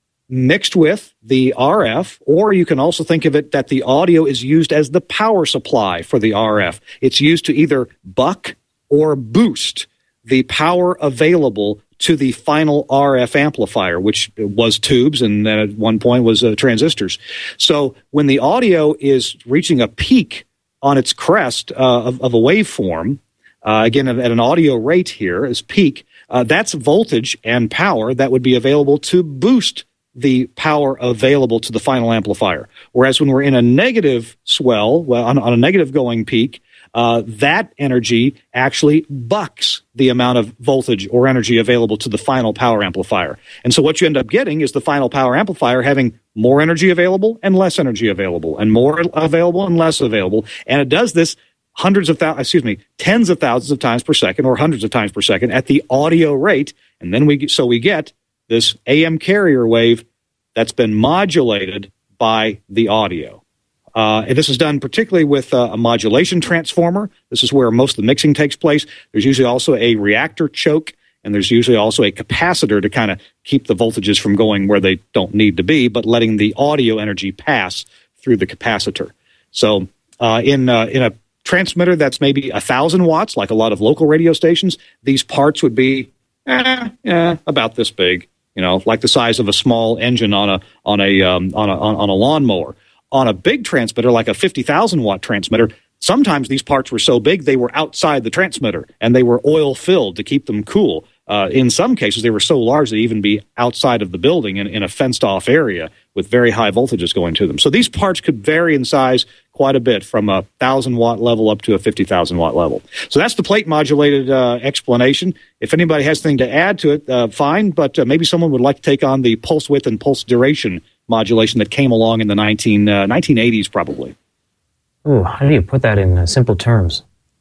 mixed with the R F, or you can also think of it that the audio is used as the power supply for the R F. It's used to either buck or boost the power available to the final R F amplifier, which was tubes and then at one point was uh, transistors. So when the audio is reaching a peak on its crest uh, of, of a waveform, uh, again, at an audio rate here is peak, uh, that's voltage and power that would be available to boost the power available to the final amplifier. Whereas when we're in a negative swell, well, on, on a negative going peak, uh, that energy actually bucks the amount of voltage or energy available to the final power amplifier. And so what you end up getting is the final power amplifier having more energy available and less energy available, and more available and less available. And it does this hundreds of thousands, excuse me, tens of thousands of times per second or hundreds of times per second at the audio rate. And then we, so we get this A M carrier wave that's been modulated by the audio. Uh, and this is done particularly with uh, a modulation transformer. This is where most of the mixing takes place. There's usually also a reactor choke, and there's usually also a capacitor to kind of keep the voltages from going where they don't need to be, but letting the audio energy pass through the capacitor. So uh, in uh, in a transmitter that's maybe one thousand watts, like a lot of local radio stations, these parts would be eh, eh, about this big. You know, like the size of a small engine on a on a um, on a on a lawnmower. On a big transmitter, like a fifty thousand watt transmitter, sometimes these parts were so big they were outside the transmitter and they were oil filled to keep them cool. Uh, in some cases, they were so large they'd even be outside of the building in, in a fenced off area with very high voltages going to them. So these parts could vary in size quite a bit from a thousand watt level up to a fifty thousand watt level. So that's the plate modulated uh, explanation. If anybody has anything to add to it, uh, fine, but uh, maybe someone would like to take on the pulse width and pulse duration modulation that came along in the nineteen, uh, nineteen eighties probably. Ooh, how do you put that in uh, simple terms?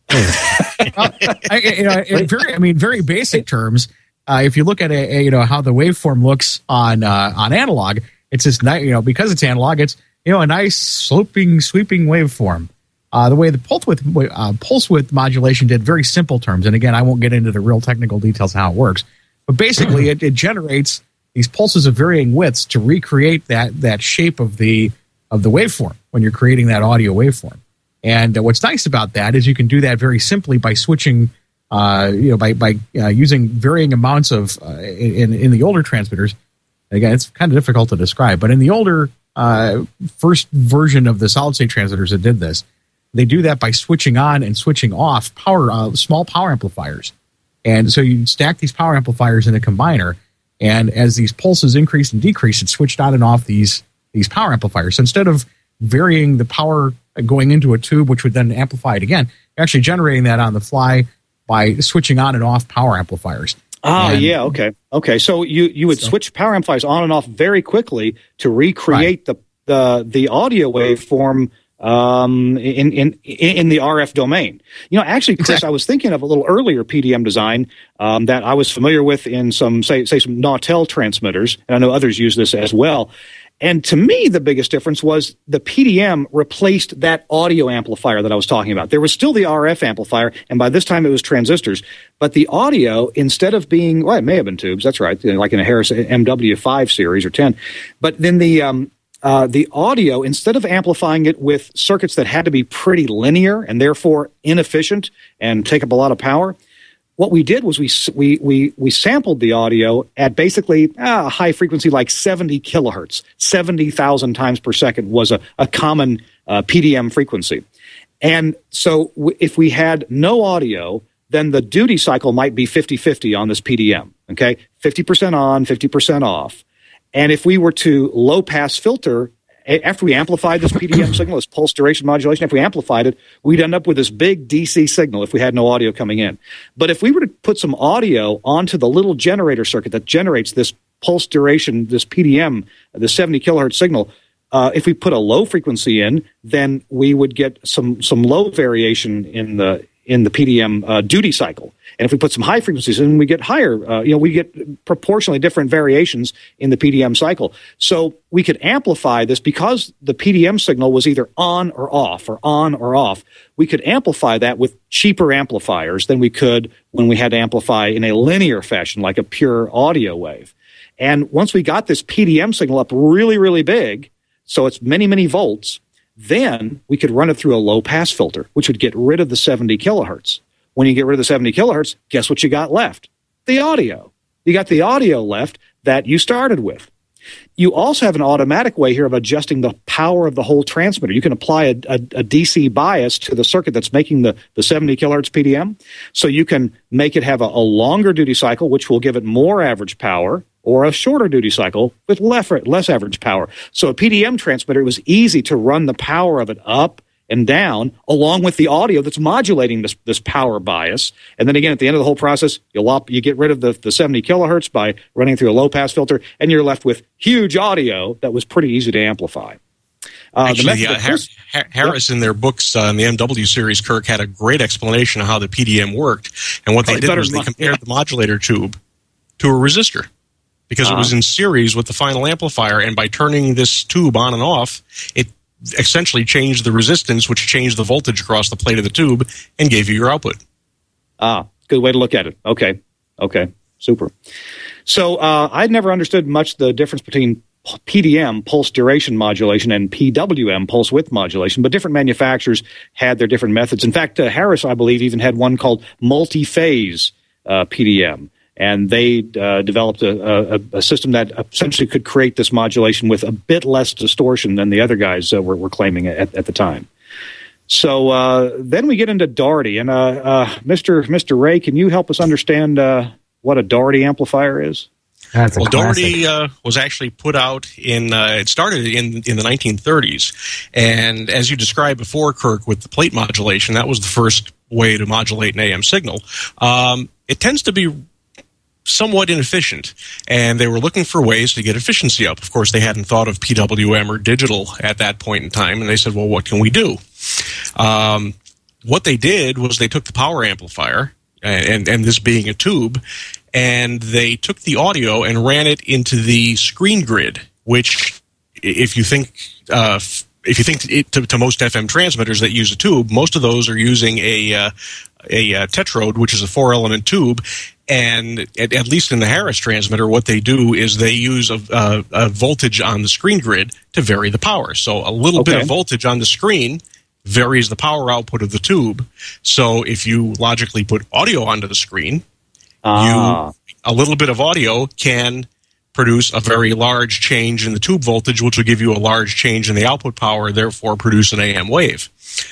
well, I, you know, in very, I mean, very basic terms. Uh, if you look at a, a, you know, how the waveform looks on uh, on analog, it's this nice, you know, because it's analog, it's you know a nice sloping, sweeping waveform. Uh, the way the pulse width uh, pulse width modulation did very simple terms, and again, I won't get into the real technical details of how it works, but basically, it, it generates these pulses of varying widths to recreate that that shape of the of the waveform when you're creating that audio waveform. And uh, what's nice about that is you can do that very simply by switching, uh, you know, by by uh, using varying amounts of uh, in in the older transmitters. Again, it's kind of difficult to describe, but in the older uh, first version of the solid state transmitters that did this, they do that by switching on and switching off power uh, small power amplifiers. And so you stack these power amplifiers in a combiner. And as these pulses increase and decrease, it switched on and off these these power amplifiers. So instead of varying the power going into a tube, which would then amplify it again, you're actually generating that on the fly by switching on and off power amplifiers. Ah, and, yeah, okay. Okay, so you, you would so, switch power amplifiers on and off very quickly to recreate right. the, the the audio waveform um, in, in in the R F domain. You know, actually, Chris, exactly. I was thinking of a little earlier P D M design um, that I was familiar with in some, say, say some Nautel transmitters, and I know others use this as well. And to me, the biggest difference was the P D M replaced that audio amplifier that I was talking about. There was still the R F amplifier, and by this time it was transistors. But the audio, instead of being, well, it may have been tubes, that's right, like in a Harris M W five series or ten. But then the um, uh, the audio, instead of amplifying it with circuits that had to be pretty linear and therefore inefficient and take up a lot of power, what we did was we we we we sampled the audio at basically uh, a high frequency like seventy kilohertz, seventy thousand times per second was a, a common uh, P D M frequency. And so w- if we had no audio, then the duty cycle might be fifty-fifty on this P D M, okay? fifty percent on, fifty percent off. And if we were to low-pass filter, after we amplified this P D M signal, this pulse duration modulation, if we amplified it, we'd end up with this big D C signal if we had no audio coming in. But if we were to put some audio onto the little generator circuit that generates this pulse duration, this P D M, the seventy kilohertz signal, uh, if we put a low frequency in, then we would get some some low variation in the in the P D M uh, duty cycle. And if we put some high frequencies in, we get higher, uh, you know, we get proportionally different variations in the P D M cycle. So we could amplify this because the P D M signal was either on or off or on or off. We could amplify that with cheaper amplifiers than we could when we had to amplify in a linear fashion, like a pure audio wave. And once we got this P D M signal up really, really big, so it's many, many volts, then we could run it through a low-pass filter, which would get rid of the seventy kilohertz. When you get rid of the seventy kilohertz, guess what you got left? The audio. You got the audio left that you started with. You also have an automatic way here of adjusting the power of the whole transmitter. You can apply a, a, a D C bias to the circuit that's making the, the seventy kilohertz P D M. So you can make it have a, a longer duty cycle, which will give it more average power, or a shorter duty cycle with less, less average power. So a P D M transmitter, it was easy to run the power of it up and down along with the audio that's modulating this, this power bias. And then again, at the end of the whole process, you'll op- you get rid of the, the seventy kilohertz by running through a low-pass filter, and you're left with huge audio that was pretty easy to amplify. Uh, Actually, the uh, Harris, Harris in their books uh, in the M W series, Kirk, had a great explanation of how the P D M worked. And what they did was they compared the modulator tube to a resistor, because uh-huh. it was in series with the final amplifier, and by turning this tube on and off, it essentially changed the resistance, which changed the voltage across the plate of the tube and gave you your output. Ah, good way to look at it. Okay, okay, super. So uh, I'd never understood much the difference between P D M, pulse duration modulation, and P W M, pulse width modulation, but different manufacturers had their different methods. In fact, uh, Harris, I believe, even had one called multi-phase uh, P D M. And they uh, developed a, a, a system that essentially could create this modulation with a bit less distortion than the other guys uh, were, were claiming at, at the time. So uh, then we get into Doherty. And uh, uh, Mister Mister Ray, can you help us understand uh, what a Doherty amplifier is? That's a well, classic. Doherty uh, was actually put out in, uh, it started in, in the nineteen thirties. And as you described before, Kirk, with the plate modulation, that was the first way to modulate an A M signal. Um, it tends to be somewhat inefficient, and they were looking for ways to get efficiency up. Of course, they hadn't thought of P W M or digital at that point in time, and they said, well, what can we do? Um, what they did was they took the power amplifier, and, and this being a tube, and they took the audio and ran it into the screen grid, which, if you think uh, if you think it, to, to most F M transmitters that use a tube, most of those are using a uh, a uh, tetrode, which is a four-element tube. And at, at least in the Harris transmitter, what they do is they use a, a, a voltage on the screen grid to vary the power. So a little okay. bit of voltage on the screen varies the power output of the tube. So if you logically put audio onto the screen, ah. you a little bit of audio can produce a very large change in the tube voltage, which will give you a large change in the output power, therefore produce an A M wave.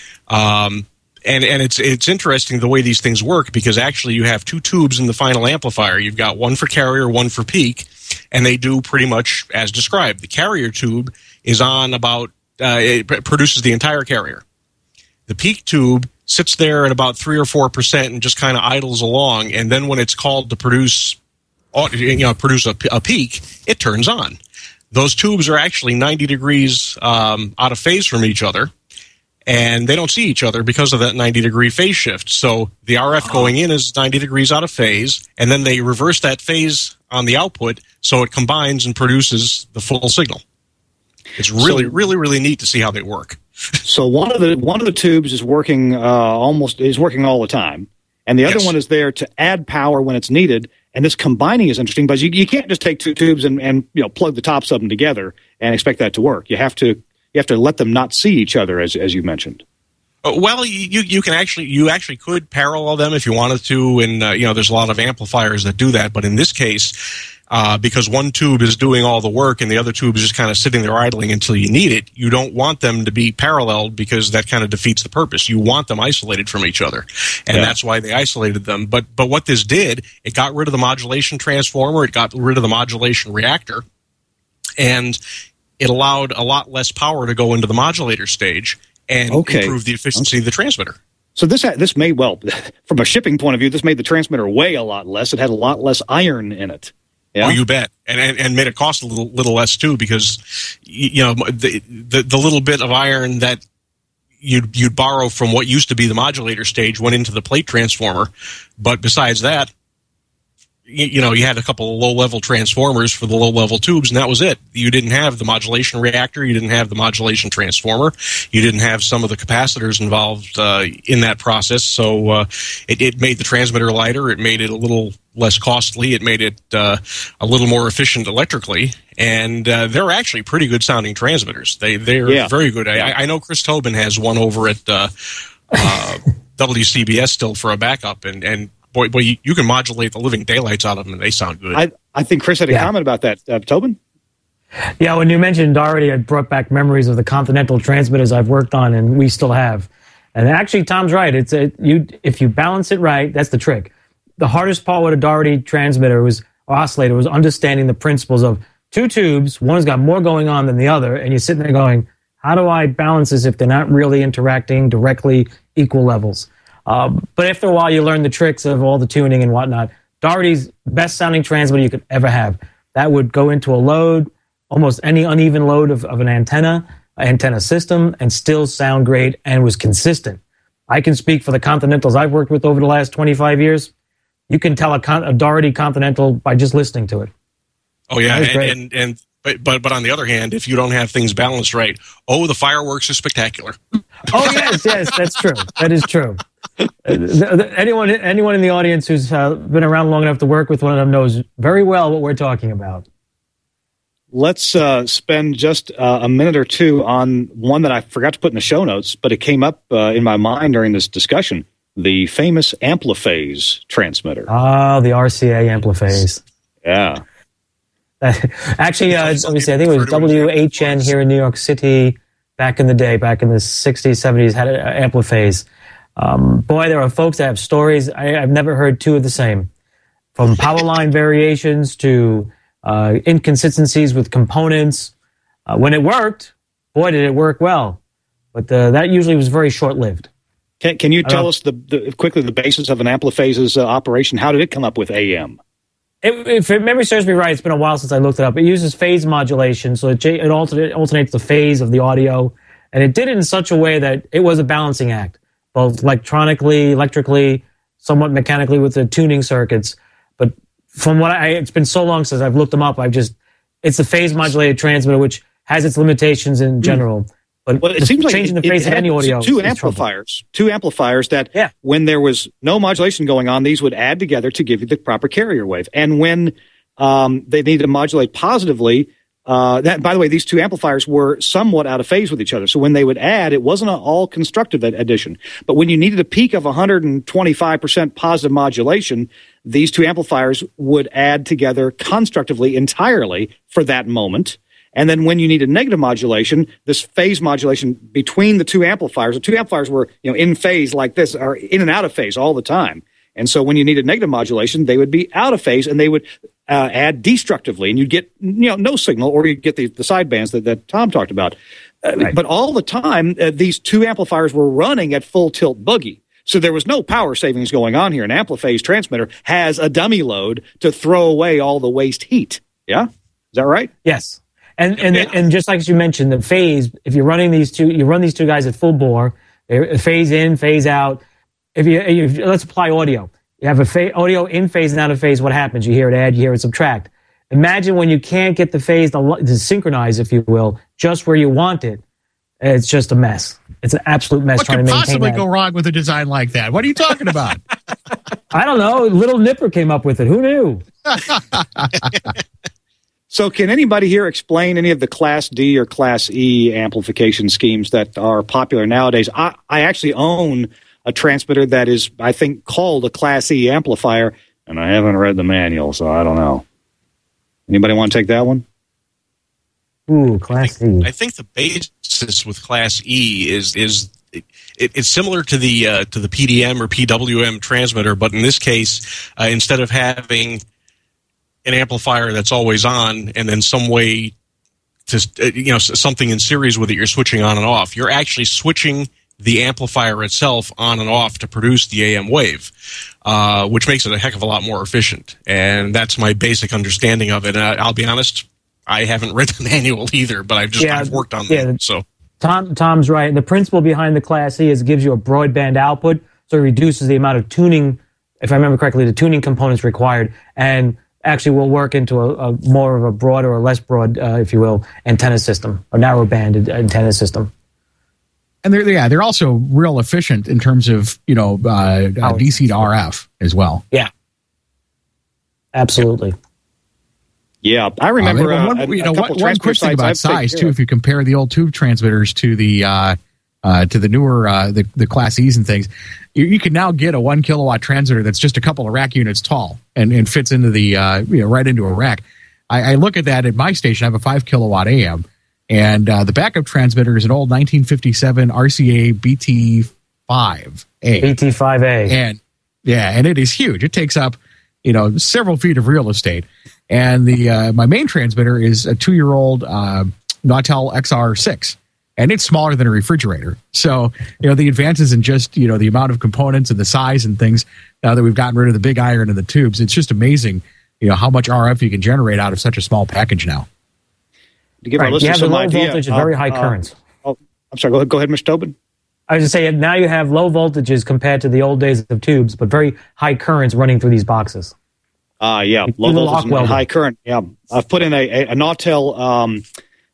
Um, And and it's it's interesting the way these things work, because actually you have two tubes in the final amplifier. You've got one for carrier, one for peak, and they do pretty much as described. The carrier tube is on about, uh, it produces the entire carrier. The peak tube sits there at about three or four percent and just kind of idles along, and then when it's called to produce, you know, produce a, a peak, it turns on. Those tubes are actually ninety degrees um, out of phase from each other, and they don't see each other because of that ninety degree phase shift. So the R F going in is ninety degrees out of phase, and then they reverse that phase on the output, so it combines and produces the full signal. It's really, so, really, really neat to see how they work. So one of the one of the tubes is working uh, almost is working all the time, and the other yes. one is there to add power when it's needed. And this combining is interesting, because you, you can't just take two tubes and, and you know plug the tops of them together and expect that to work. You have to. You have to let them not see each other, as as you mentioned. Uh, well, you you can actually you actually could parallel them if you wanted to, and uh, you know there's a lot of amplifiers that do that. But in this case, uh, because one tube is doing all the work and the other tube is just kind of sitting there idling until you need it, you don't want them to be paralleled, because that kind of defeats the purpose. You want them isolated from each other, and yeah. that's why they isolated them. But but what this did, it got rid of the modulation transformer, it got rid of the modulation reactor, and it allowed a lot less power to go into the modulator stage and okay. improve the efficiency okay. of the transmitter. So this ha- this made, well, from a shipping point of view, this made the transmitter weigh a lot less. It had a lot less iron in it. Yeah? Oh, you bet. And, and and made it cost a little little less, too, because, you know, the, the, the little bit of iron that you'd you'd borrow from what used to be the modulator stage, went into the plate transformer, but besides that, you, you know, you had a couple of low-level transformers for the low-level tubes, and that was it. You didn't have the modulation reactor, you didn't have the modulation transformer, you didn't have some of the capacitors involved uh, in that process, so uh, it, it made the transmitter lighter, it made it a little less costly, it made it uh, a little more efficient electrically, and uh, they're actually pretty good sounding transmitters. They they're yeah. very good. I, I know Chris Tobin has one over at uh, uh, W C B S still for a backup, and and boy, boy, you, you can modulate the living daylights out of them, and they sound good. I I think Chris had a yeah. comment about that. Uh, Tobin? Yeah, when you mentioned Doherty, it brought back memories of the Continental transmitters I've worked on, and we still have. And actually, Tom's right. It's a, you if you balance it right, that's the trick. The hardest part with a Doherty transmitter was or oscillator was understanding the principles of two tubes. One's got more going on than the other, and you're sitting there going, "How do I balance this if they're not really interacting directly equal levels?" Um, but after a while, you learn the tricks of all the tuning and whatnot. Doherty's best sounding transmitter you could ever have. That would go into a load, almost any uneven load of, of an antenna, antenna system, and still sound great and was consistent. I can speak for the Continentals I've worked with over the last twenty-five years. You can tell a, Con- a Doherty Continental by just listening to it. Oh yeah, and, and and but but but on the other hand, if you don't have things balanced right, oh, the fireworks are spectacular. Oh yes, yes, that's true. That is true. anyone anyone in the audience who's uh, been around long enough to work with one of them knows very well what we're talking about. Let's uh, spend just uh, a minute or two on one that I forgot to put in the show notes, but it came up uh, in my mind during this discussion. The famous Ampliphase transmitter. Oh, the R C A Ampliphase. Yeah. Actually, uh, let me see. I think it was W H N here in New York City back in the day, back in the sixties, seventies, had an Ampliphase. Um, boy, there are folks that have stories. I, I've never heard two of the same. From power line variations to uh, inconsistencies with components. Uh, when it worked, boy, did it work well. But uh, that usually was very short-lived. Can, can you tell us the, the quickly the basis of an Ampliphase's uh, operation? How did it come up with A M? It, if memory serves me right, it's been a while since I looked it up. It uses phase modulation, so it, it alternate, alternates the phase of the audio, and it did it in such a way that it was a balancing act, both electronically, electrically, somewhat mechanically with the tuning circuits. But from what I, it's been so long since I've looked them up, I've just, it's a phase modulated transmitter, which has its limitations in general. Mm. But well, it seems like changing it, the phase it of any audio. Two amplifiers, two amplifiers that yeah. when there was no modulation going on, these would add together to give you the proper carrier wave. And when um, they needed to modulate positively, uh, that by the way, these two amplifiers were somewhat out of phase with each other. So when they would add, it wasn't an all constructive addition. But when you needed a peak of one hundred twenty-five percent positive modulation, these two amplifiers would add together constructively entirely for that moment. And then when you needed negative modulation, this phase modulation between the two amplifiers, the two amplifiers were, you know, in phase like this, or in and out of phase all the time. And so when you needed negative modulation, they would be out of phase and they would uh, add destructively, and you'd get, you know, no signal, or you'd get the, the sidebands that, that Tom talked about. Uh, right. But all the time, uh, these two amplifiers were running at full tilt boogie. So there was no power savings going on here. An Ampliphase transmitter has a dummy load to throw away all the waste heat. Yeah? Is that right? Yes. And and yeah. and just like you mentioned, the phase, if you're running these two, you run these two guys at full bore, phase in, phase out. If you, if, let's apply audio. You have a fa- audio in phase and out of phase, what happens? You hear it add, you hear it subtract. Imagine when you can't get the phase to, to synchronize, if you will, just where you want it. It's just a mess. It's an absolute mess what trying to maintain that. What could possibly go wrong with a design like that? What are you talking about? I don't know. Little Nipper came up with it. Who knew? So can anybody here explain any of the Class D or Class E amplification schemes that are popular nowadays? I, I actually own a transmitter that is, I think, called a Class E amplifier, and I haven't read the manual, so I don't know. Anybody want to take that one? Ooh, Class I think, E. I think the basis with Class E is is it, it's similar to the uh, to the P D M or P W M transmitter, but in this case, uh, instead of having an amplifier that's always on and then some way to, you know, something in series with it you're switching on and off, you're actually switching the amplifier itself on and off to produce the A M wave, uh, which makes it a heck of a lot more efficient. And that's my basic understanding of it. And I, I'll be honest, I haven't read the manual either, but I've just yeah, I've worked on yeah, them. So Tom, Tom's right. The principle behind the Class E is it gives you a broadband output, so it reduces the amount of tuning, if I remember correctly, the tuning components required, and actually will work into a, a more of a broad or less broad, uh, if you will, antenna system, a narrow band antenna system. And they're yeah, they're also real efficient in terms of, you know, uh, uh, D C to R F as well. Yeah, absolutely. Yeah, I remember. Uh, one, uh, a, you know, a couple one, one quick thing about size too. If you compare the old tube transmitters to the uh, uh, to the newer uh, the the Class E's and things, you, you can now get a one kilowatt transmitter that's just a couple of rack units tall and, and fits into the uh, you know right into a rack. I, I look at that at my station. I have a five kilowatt A M. And uh, the backup transmitter is an old nineteen fifty-seven R C A B T five A. B T five A. And yeah, and it is huge. It takes up, you know, several feet of real estate. And the uh, my main transmitter is a two-year-old uh, Nautel X R six, and it's smaller than a refrigerator. So, you know, the advances in just, you know, the amount of components and the size and things, now that we've gotten rid of the big iron and the tubes, it's just amazing, you know, how much R F you can generate out of such a small package now. To give right. our listeners you have some the low idea, voltage and very high uh, currents. Oh, I'm sorry. Go ahead, go ahead, Mister Tobin. I was just saying now you have low voltages compared to the old days of tubes, but very high currents running through these boxes. Ah, uh, yeah, low voltage and high current. Yeah, I've put in a, a, a Nautel um,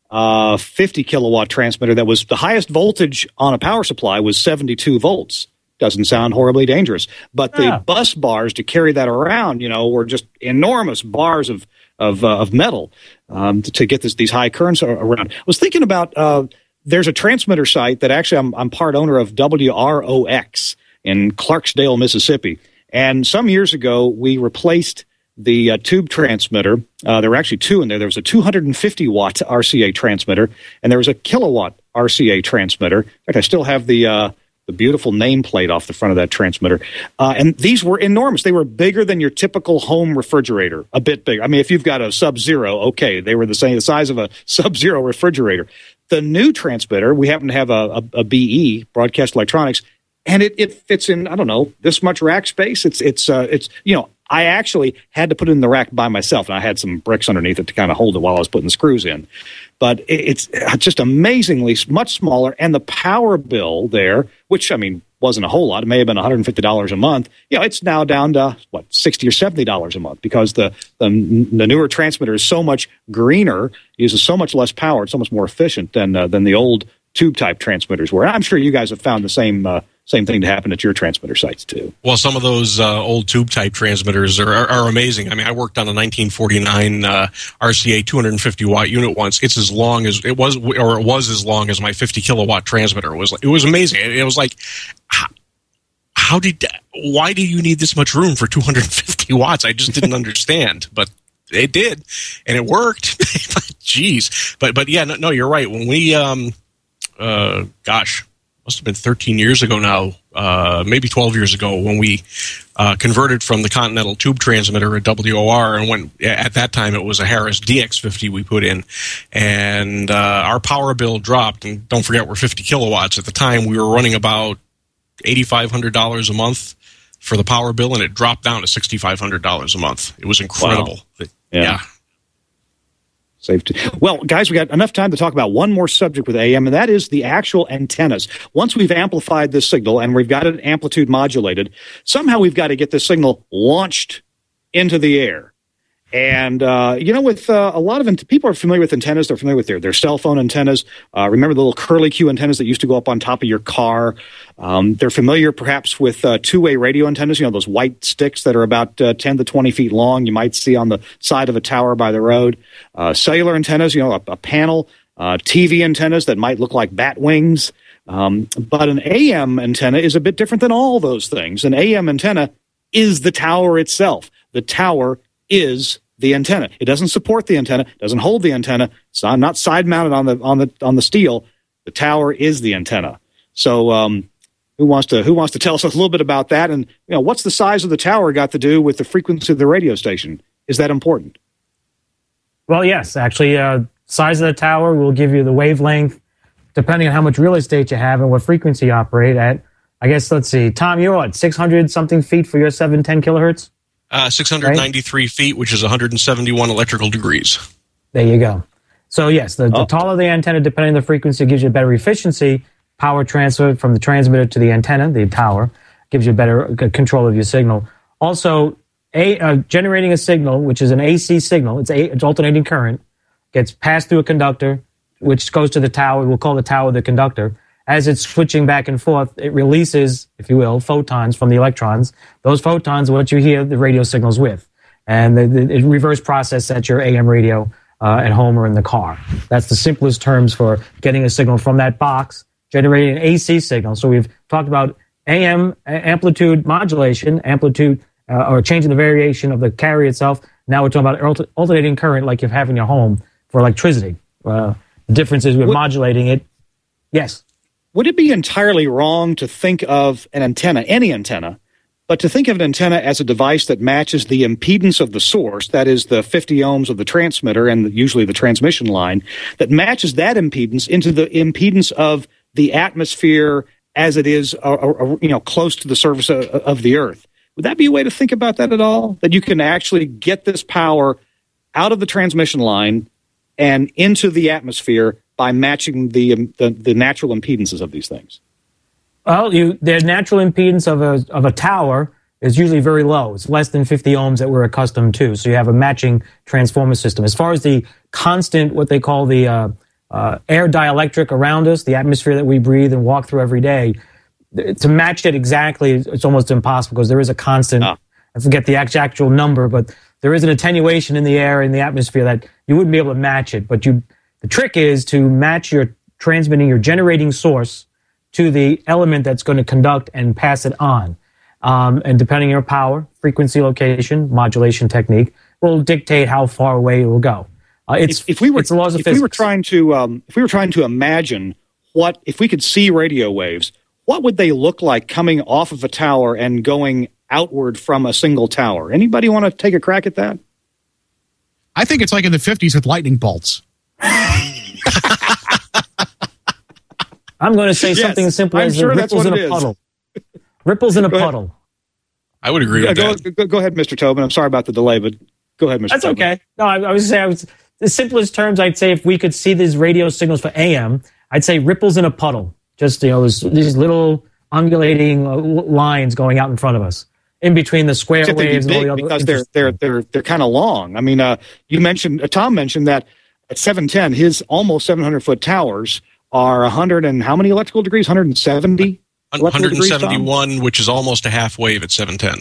uh, fifty kilowatt transmitter that was the highest voltage on a power supply was seventy-two volts. Doesn't sound horribly dangerous, but the yeah. bus bars to carry that around, you know, were just enormous bars of of, uh, of metal um, to, to get this, these high currents around. I was thinking about uh, there's a transmitter site that actually I'm, I'm part owner of, W R O X in Clarksdale, Mississippi, and some years ago we replaced the uh, tube transmitter. Uh, there were actually two in there. There was a two hundred fifty watt R C A transmitter, and there was a kilowatt R C A transmitter. In fact, I still have the uh, the beautiful nameplate off the front of that transmitter. Uh, and these were enormous. They were bigger than your typical home refrigerator, a bit bigger. I mean, if you've got a Sub-Zero, okay, they were the same the size of a Sub-Zero refrigerator. The new transmitter, we happen to have a, a, a B E, Broadcast Electronics, and it, it fits in, I don't know, this much rack space. It's, it's, uh, it's, you know, I actually had to put it in the rack by myself, and I had some bricks underneath it to kind of hold it while I was putting the screws in. But it's just amazingly much smaller, and the power bill there, which, I mean, wasn't a whole lot. It may have been one hundred fifty dollars a month. You know, it's now down to, what, sixty or seventy dollars a month because the, the, the newer transmitter is so much greener, uses so much less power, it's so much more efficient than, uh, than the old tube-type transmitters were. I'm sure you guys have found the same uh, same thing to happen at your transmitter sites, too. Well, some of those uh, old tube-type transmitters are, are, are amazing. I mean, I worked on a nineteen forty-nine uh, R C A two hundred fifty watt unit once. It's as long as, it was, or it was as long as my fifty kilowatt transmitter. It was, it was amazing. It, it was like, how, how did, why do you need this much room for two hundred fifty watts? I just didn't understand, but it did, and it worked. Jeez. But, but yeah, no, no, you're right. When we, um, uh, gosh, must have been thirteen years ago now, uh, maybe twelve years ago, when we uh, converted from the Continental tube transmitter at W O R, and when at that time it was a Harris D X fifty we put in, and uh, our power bill dropped. And don't forget, we're fifty kilowatts at the time. We were running about eighty-five hundred dollars a month for the power bill, and it dropped down to sixty-five hundred dollars a month. It was incredible. Wow. Yeah. yeah. Safety. Well, guys, we got enough time to talk about one more subject with A M, and that is the actual antennas. Once we've amplified this signal and we've got it amplitude modulated, somehow we've got to get this signal launched into the air. And, uh, you know, with uh, a lot of ant- people are familiar with antennas. They're familiar with their, their cell phone antennas. Uh, remember the little curly Q antennas that used to go up on top of your car? Um, they're familiar perhaps with uh, two-way radio antennas, you know, those white sticks that are about uh, ten to twenty feet long you might see on the side of a tower by the road. Uh, cellular antennas, you know, a, a panel. Uh, T V antennas that might look like bat wings. Um, but an A M antenna is a bit different than all those things. An A M antenna is the tower itself. The tower is the antenna. It doesn't support the antenna, doesn't hold the antenna. It's not, not side mounted on the on the on the steel. The tower is the antenna. So um, who wants to who wants to tell us a little bit about that? And you know, what's the size of the tower got to do with the frequency of the radio station? Is that important? Well, yes, actually, uh, size of the tower will give you the wavelength, depending on how much real estate you have and what frequency you operate at. I guess let's see, Tom, you're what, six hundred something feet for your seven ten kilohertz? Uh, six hundred ninety-three right? feet, which is one hundred seventy-one electrical degrees. There you go. So yes, the, the oh. taller the antenna, depending on the frequency, gives you better efficiency, power transfer from the transmitter to the antenna, the tower, gives you better control of your signal. Also, a, uh, generating a signal, which is an A C signal, it's, a, it's alternating current, gets passed through a conductor, which goes to the tower. We'll call the tower the conductor. As it's switching back and forth, it releases, if you will, photons from the electrons. Those photons are what you hear the radio signals with. And the, the, it reverse process at your A M radio uh, at home or in the car. That's the simplest terms for getting a signal from that box, generating an A C signal. So we've talked about A M amplitude modulation, amplitude, uh, or changing the variation of the carrier itself. Now we're talking about alternating current like you have in your home for electricity. Uh, the difference is we're what, modulating it. Yes. Would it be entirely wrong to think of an antenna, any antenna, but to think of an antenna as a device that matches the impedance of the source, that is the fifty ohms of the transmitter and usually the transmission line, that matches that impedance into the impedance of the atmosphere as it is uh, uh, you know, close to the surface of, of the Earth? Would that be a way to think about that at all? That you can actually get this power out of the transmission line and into the atmosphere by matching the, um, the the natural impedances of these things? Well, you, the natural impedance of a of a tower is usually very low. It's less than fifty ohms that we're accustomed to. So you have a matching transformer system. As far as the constant, what they call the uh, uh, air dielectric around us, the atmosphere that we breathe and walk through every day, to match it exactly, it's almost impossible because there is a constant. Ah. I forget the actual number, but there is an attenuation in the air, in the atmosphere, that you wouldn't be able to match it. But you, the trick is to match your transmitting, your generating source to the element that's going to conduct and pass it on. Um, and depending on your power, frequency, location, modulation technique, will dictate how far away it will go. Uh, it's, if, if we were, it's the laws of if physics. we were trying to, um, if we were trying to imagine what, if we could see radio waves, what would they look like coming off of a tower and going outward from a single tower? Anybody want to take a crack at that? I think it's like in the fifties with lightning bolts. I'm going to say yes, something as simple as sure ripples in a is. puddle. Ripples in a puddle. I would agree with go, that. Go, go ahead, Mister Tobin. I'm sorry about the delay, but go ahead, Mister That's Tobin. okay. No, I, I was saying, I was, the simplest terms, I'd say if we could see these radio signals for A M, I'd say ripples in a puddle. Just, you know, these little undulating lines going out in front of us, in between the square Except waves and all the other. Because they're they're they're they're kind of long. I mean, uh, you mentioned uh, Tom mentioned that at seven ten, his almost seven hundred foot towers are one hundred and how many electrical degrees? one hundred seventy. one hundred seventy-one, degrees, which is almost a half wave at seven ten.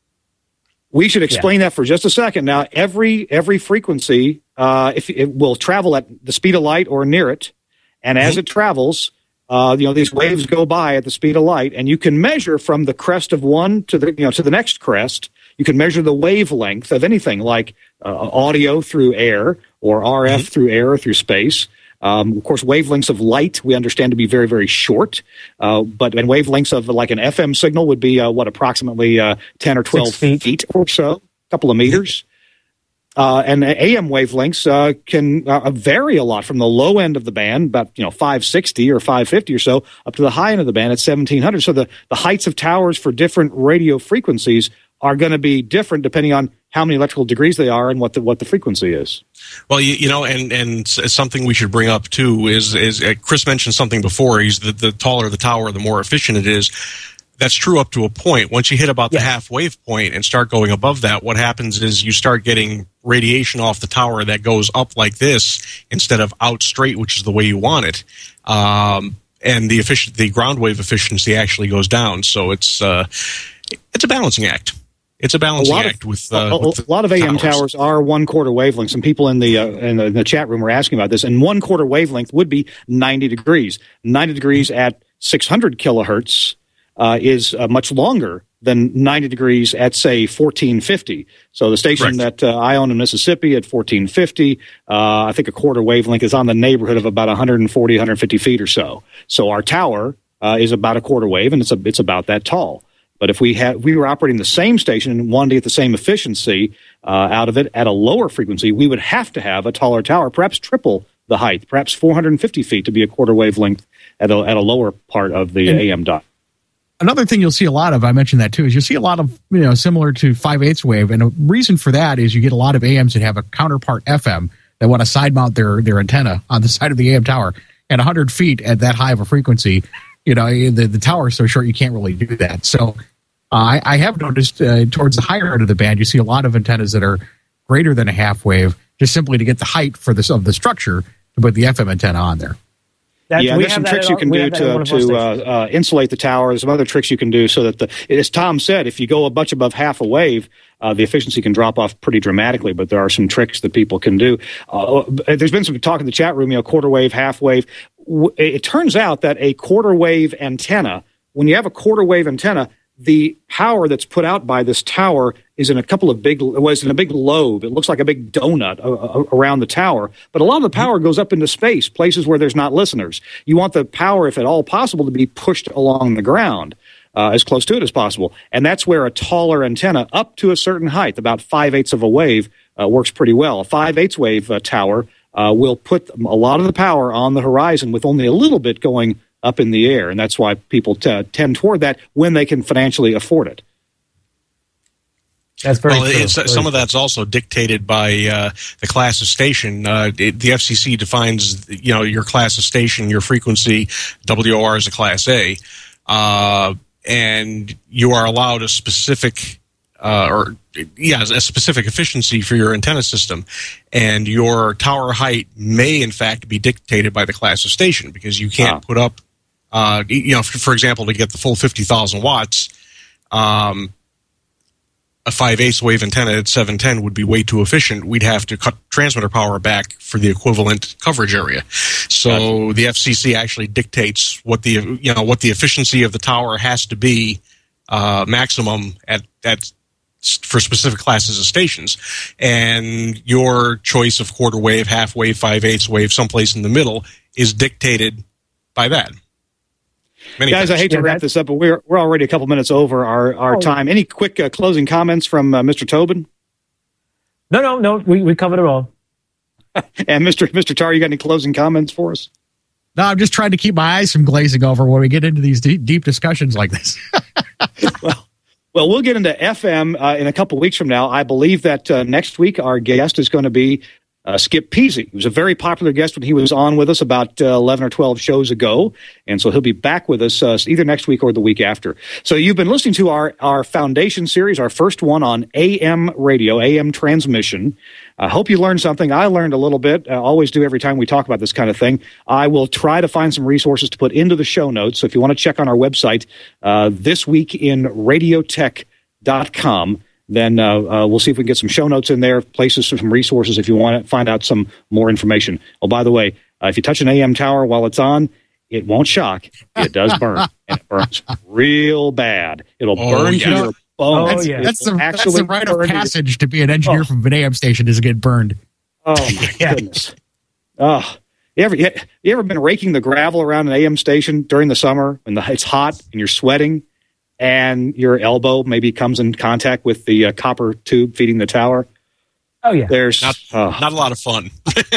We should explain yeah. that for just a second. Now, every every frequency, uh, if it will travel at the speed of light or near it, and as mm-hmm. it travels, uh, you know, these waves go by at the speed of light, and you can measure from the crest of one to the you know to the next crest. You can measure the wavelength of anything like uh, audio through air or R F mm-hmm. through air or through space. Um, of course, wavelengths of light we understand to be very, very short, uh, but and wavelengths of like an F M signal would be uh, what approximately uh, ten or twelve feet. feet or so, a couple of meters. Uh, and A M wavelengths uh, can uh, vary a lot from the low end of the band, about you know five sixty or five fifty or so, up to the high end of the band at seventeen hundred. So the, the heights of towers for different radio frequencies are going to be different depending on how many electrical degrees they are and what the what the frequency is. Well, you, you know, and and something we should bring up too is is uh, Chris mentioned something before. He's the, the taller the tower, the more efficient it is. That's true up to a point. Once you hit about yes. the half wave point and start going above that, what happens is you start getting radiation off the tower that goes up like this instead of out straight, which is the way you want it. Um, and the efficient the ground wave efficiency actually goes down. So it's uh, it's a balancing act. It's a balancing a act of, with, uh, a, with a lot of A M towers. towers are one quarter wavelengths, and people in the uh, in the, in the chat room were asking about this. And one quarter wavelength would be ninety degrees. ninety degrees at six hundred kilohertz uh, is uh, much longer than ninety degrees at say fourteen fifty. So the station Correct. that uh, I own in Mississippi at fourteen fifty, uh, I think a quarter wavelength is on the neighborhood of about one forty, one fifty feet or so. So our tower uh, is about a quarter wave, and it's a, it's about that tall. But if we had we were operating the same station and wanted to get the same efficiency uh, out of it at a lower frequency, we would have to have a taller tower, perhaps triple the height, perhaps four hundred fifty feet to be a quarter wavelength at a, at a lower part of the and A M dot. Another thing you'll see a lot of, I mentioned that too, is you'll see a lot of, you know, similar to five eighths wave. And a reason for that is you get a lot of A Ms that have a counterpart F M that want to side mount their, their antenna on the side of the A M tower. And one hundred feet at that high of a frequency, you know, the, the tower is so short you can't really do that. So uh, I, I have noticed uh, towards the higher end of the band, you see a lot of antennas that are greater than a half wave, just simply to get the height for this of the structure to put the F M antenna on there. That's, yeah, there's some tricks you can do to, to uh, uh, insulate the tower. There's some other tricks you can do so that, the, as Tom said, if you go a bunch above half a wave, uh, the efficiency can drop off pretty dramatically, but there are some tricks that people can do. Uh, there's been some talk in the chat room, you know, quarter wave, half wave. It turns out that a quarter wave antenna, when you have a quarter wave antenna, the power that's put out by this tower is in a couple of big, was in a big lobe. It looks like a big donut uh, around the tower, but a lot of the power goes up into space, places where there's not listeners. You want the power, if at all possible, to be pushed along the ground uh, as close to it as possible. And that's where a taller antenna up to a certain height, about five-eighths of a wave, uh, works pretty well. A five-eighths wave uh, tower uh, will put a lot of the power on the horizon with only a little bit going up in the air, and that's why people t- tend toward that when they can financially afford it. That's very well, true. It's, very some true. of that's also dictated by uh, the class of station. Uh, it, the F C C defines, you know, your class of station, your frequency. W O R is a Class A, uh, and you are allowed a specific, uh, or yeah, a specific efficiency for your antenna system, and your tower height may, in fact, be dictated by the class of station because you can't ah. put up. Uh, you know, for, for example, to get the full fifty thousand watts, um, a five-eighths wave antenna at seven ten would be way too efficient. We'd have to cut transmitter power back for the equivalent coverage area. So gotcha. The F C C actually dictates what the you know what the efficiency of the tower has to be uh, maximum at at for specific classes of stations, and your choice of quarter wave, half wave, five-eighths wave, someplace in the middle is dictated by that. Many Guys, times. I hate to yeah, wrap this up, but we're we're already a couple minutes over our, our oh. time. Any quick uh, closing comments from uh, Mister Tobin? No, no, no. We we covered it all. And Mister Mister Tar, you got any closing comments for us? No, I'm just trying to keep my eyes from glazing over when we get into these deep, deep discussions like this. well, well, we'll get into F M uh, in a couple weeks from now. I believe that uh, next week our guest is going to be Uh, Skip Peasy. He was a very popular guest when he was on with us about uh, eleven or twelve shows ago, and so he'll be back with us uh, either next week or the week after. So you've been listening to our, our Foundation series, our first one on A M radio, A M transmission. I hope you learned something. I learned a little bit. I always do every time we talk about this kind of thing. I will try to find some resources to put into the show notes, so if you want to check on our website, uh, this week in radiotech dot com, then uh, uh, we'll see if we can get some show notes in there, places for some resources if you want to find out some more information. Oh, by the way, uh, if you touch an A M tower while it's on, it won't shock. It does burn, and it burns real bad. It'll oh, burn yeah. to your bones. That's, yeah. that's, the, that's the rite of passage to be an engineer oh. from an A M station is to get burned. Oh, my goodness. Oh, you ever, you ever been raking the gravel around an A M station during the summer when the, it's hot and you're sweating? And your elbow maybe comes in contact with the uh, copper tube feeding the tower. Oh yeah, there's not, uh, not a lot of fun.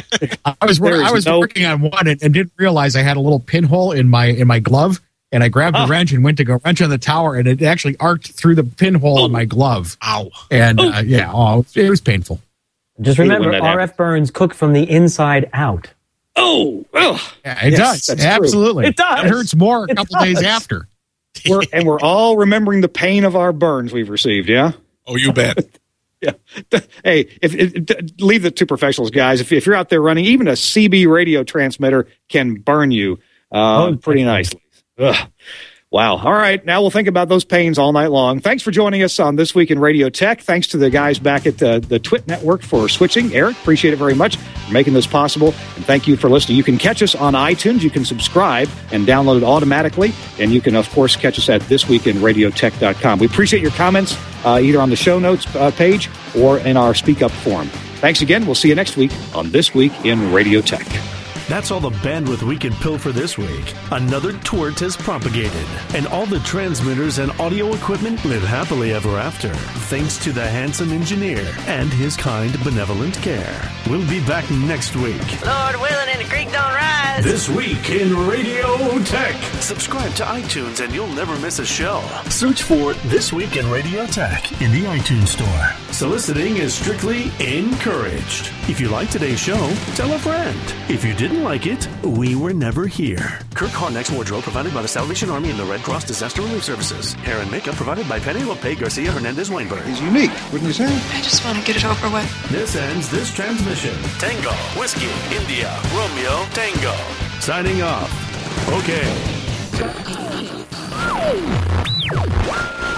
I was I was no, working on one and, and didn't realize I had a little pinhole in my in my glove, and I grabbed the uh, wrench and went to go wrench on the tower, and it actually arced through the pinhole oh, in my glove. Ow! And uh, yeah, oh, it was painful. Just remember, R F burns cook from the inside out. Oh, oh. Yeah, it yes, does absolutely. True. It does. It hurts more a it couple does. days after. We're, and we're all remembering the pain of our burns we've received, yeah? Oh, you bet. yeah. Hey, if, if, leave it to professionals, guys. If, if you're out there running, even a C B radio transmitter can burn you uh, oh, pretty nicely. Ugh. Wow. All right. Now we'll think about those pains all night long. Thanks for joining us on This Week in Radio Tech. Thanks to the guys back at the, the Twit Network for switching. Eric, appreciate it very much for making this possible. And thank you for listening. You can catch us on iTunes. You can subscribe and download it automatically. And you can, of course, catch us at this week in radiotech dot com. We appreciate your comments uh, either on the show notes uh, page or in our Speak Up forum. Thanks again. We'll see you next week on This Week in Radio Tech. That's all the bandwidth we can pill for this week. Another twit has propagated, and all the transmitters and audio equipment live happily ever after, thanks to the handsome engineer and his kind, benevolent care. We'll be back next week. Lord willing and the creek don't rise. does. This Week in Radio Tech. Subscribe to iTunes and you'll never miss a show. Search for This Week in Radio Tech in the iTunes Store. Soliciting is strictly encouraged. If you like today's show, tell a friend. If you didn't like it, we were never here. Kirk Harnack's wardrobe provided by the Salvation Army and the Red Cross Disaster Relief Services. Hair and makeup provided by Penelope Garcia Hernandez Weinberg. He's unique, wouldn't you say? I just want to get it over with. This ends this transmission. Tango, Whiskey, India, Romeo, Tango. Signing off. Okay.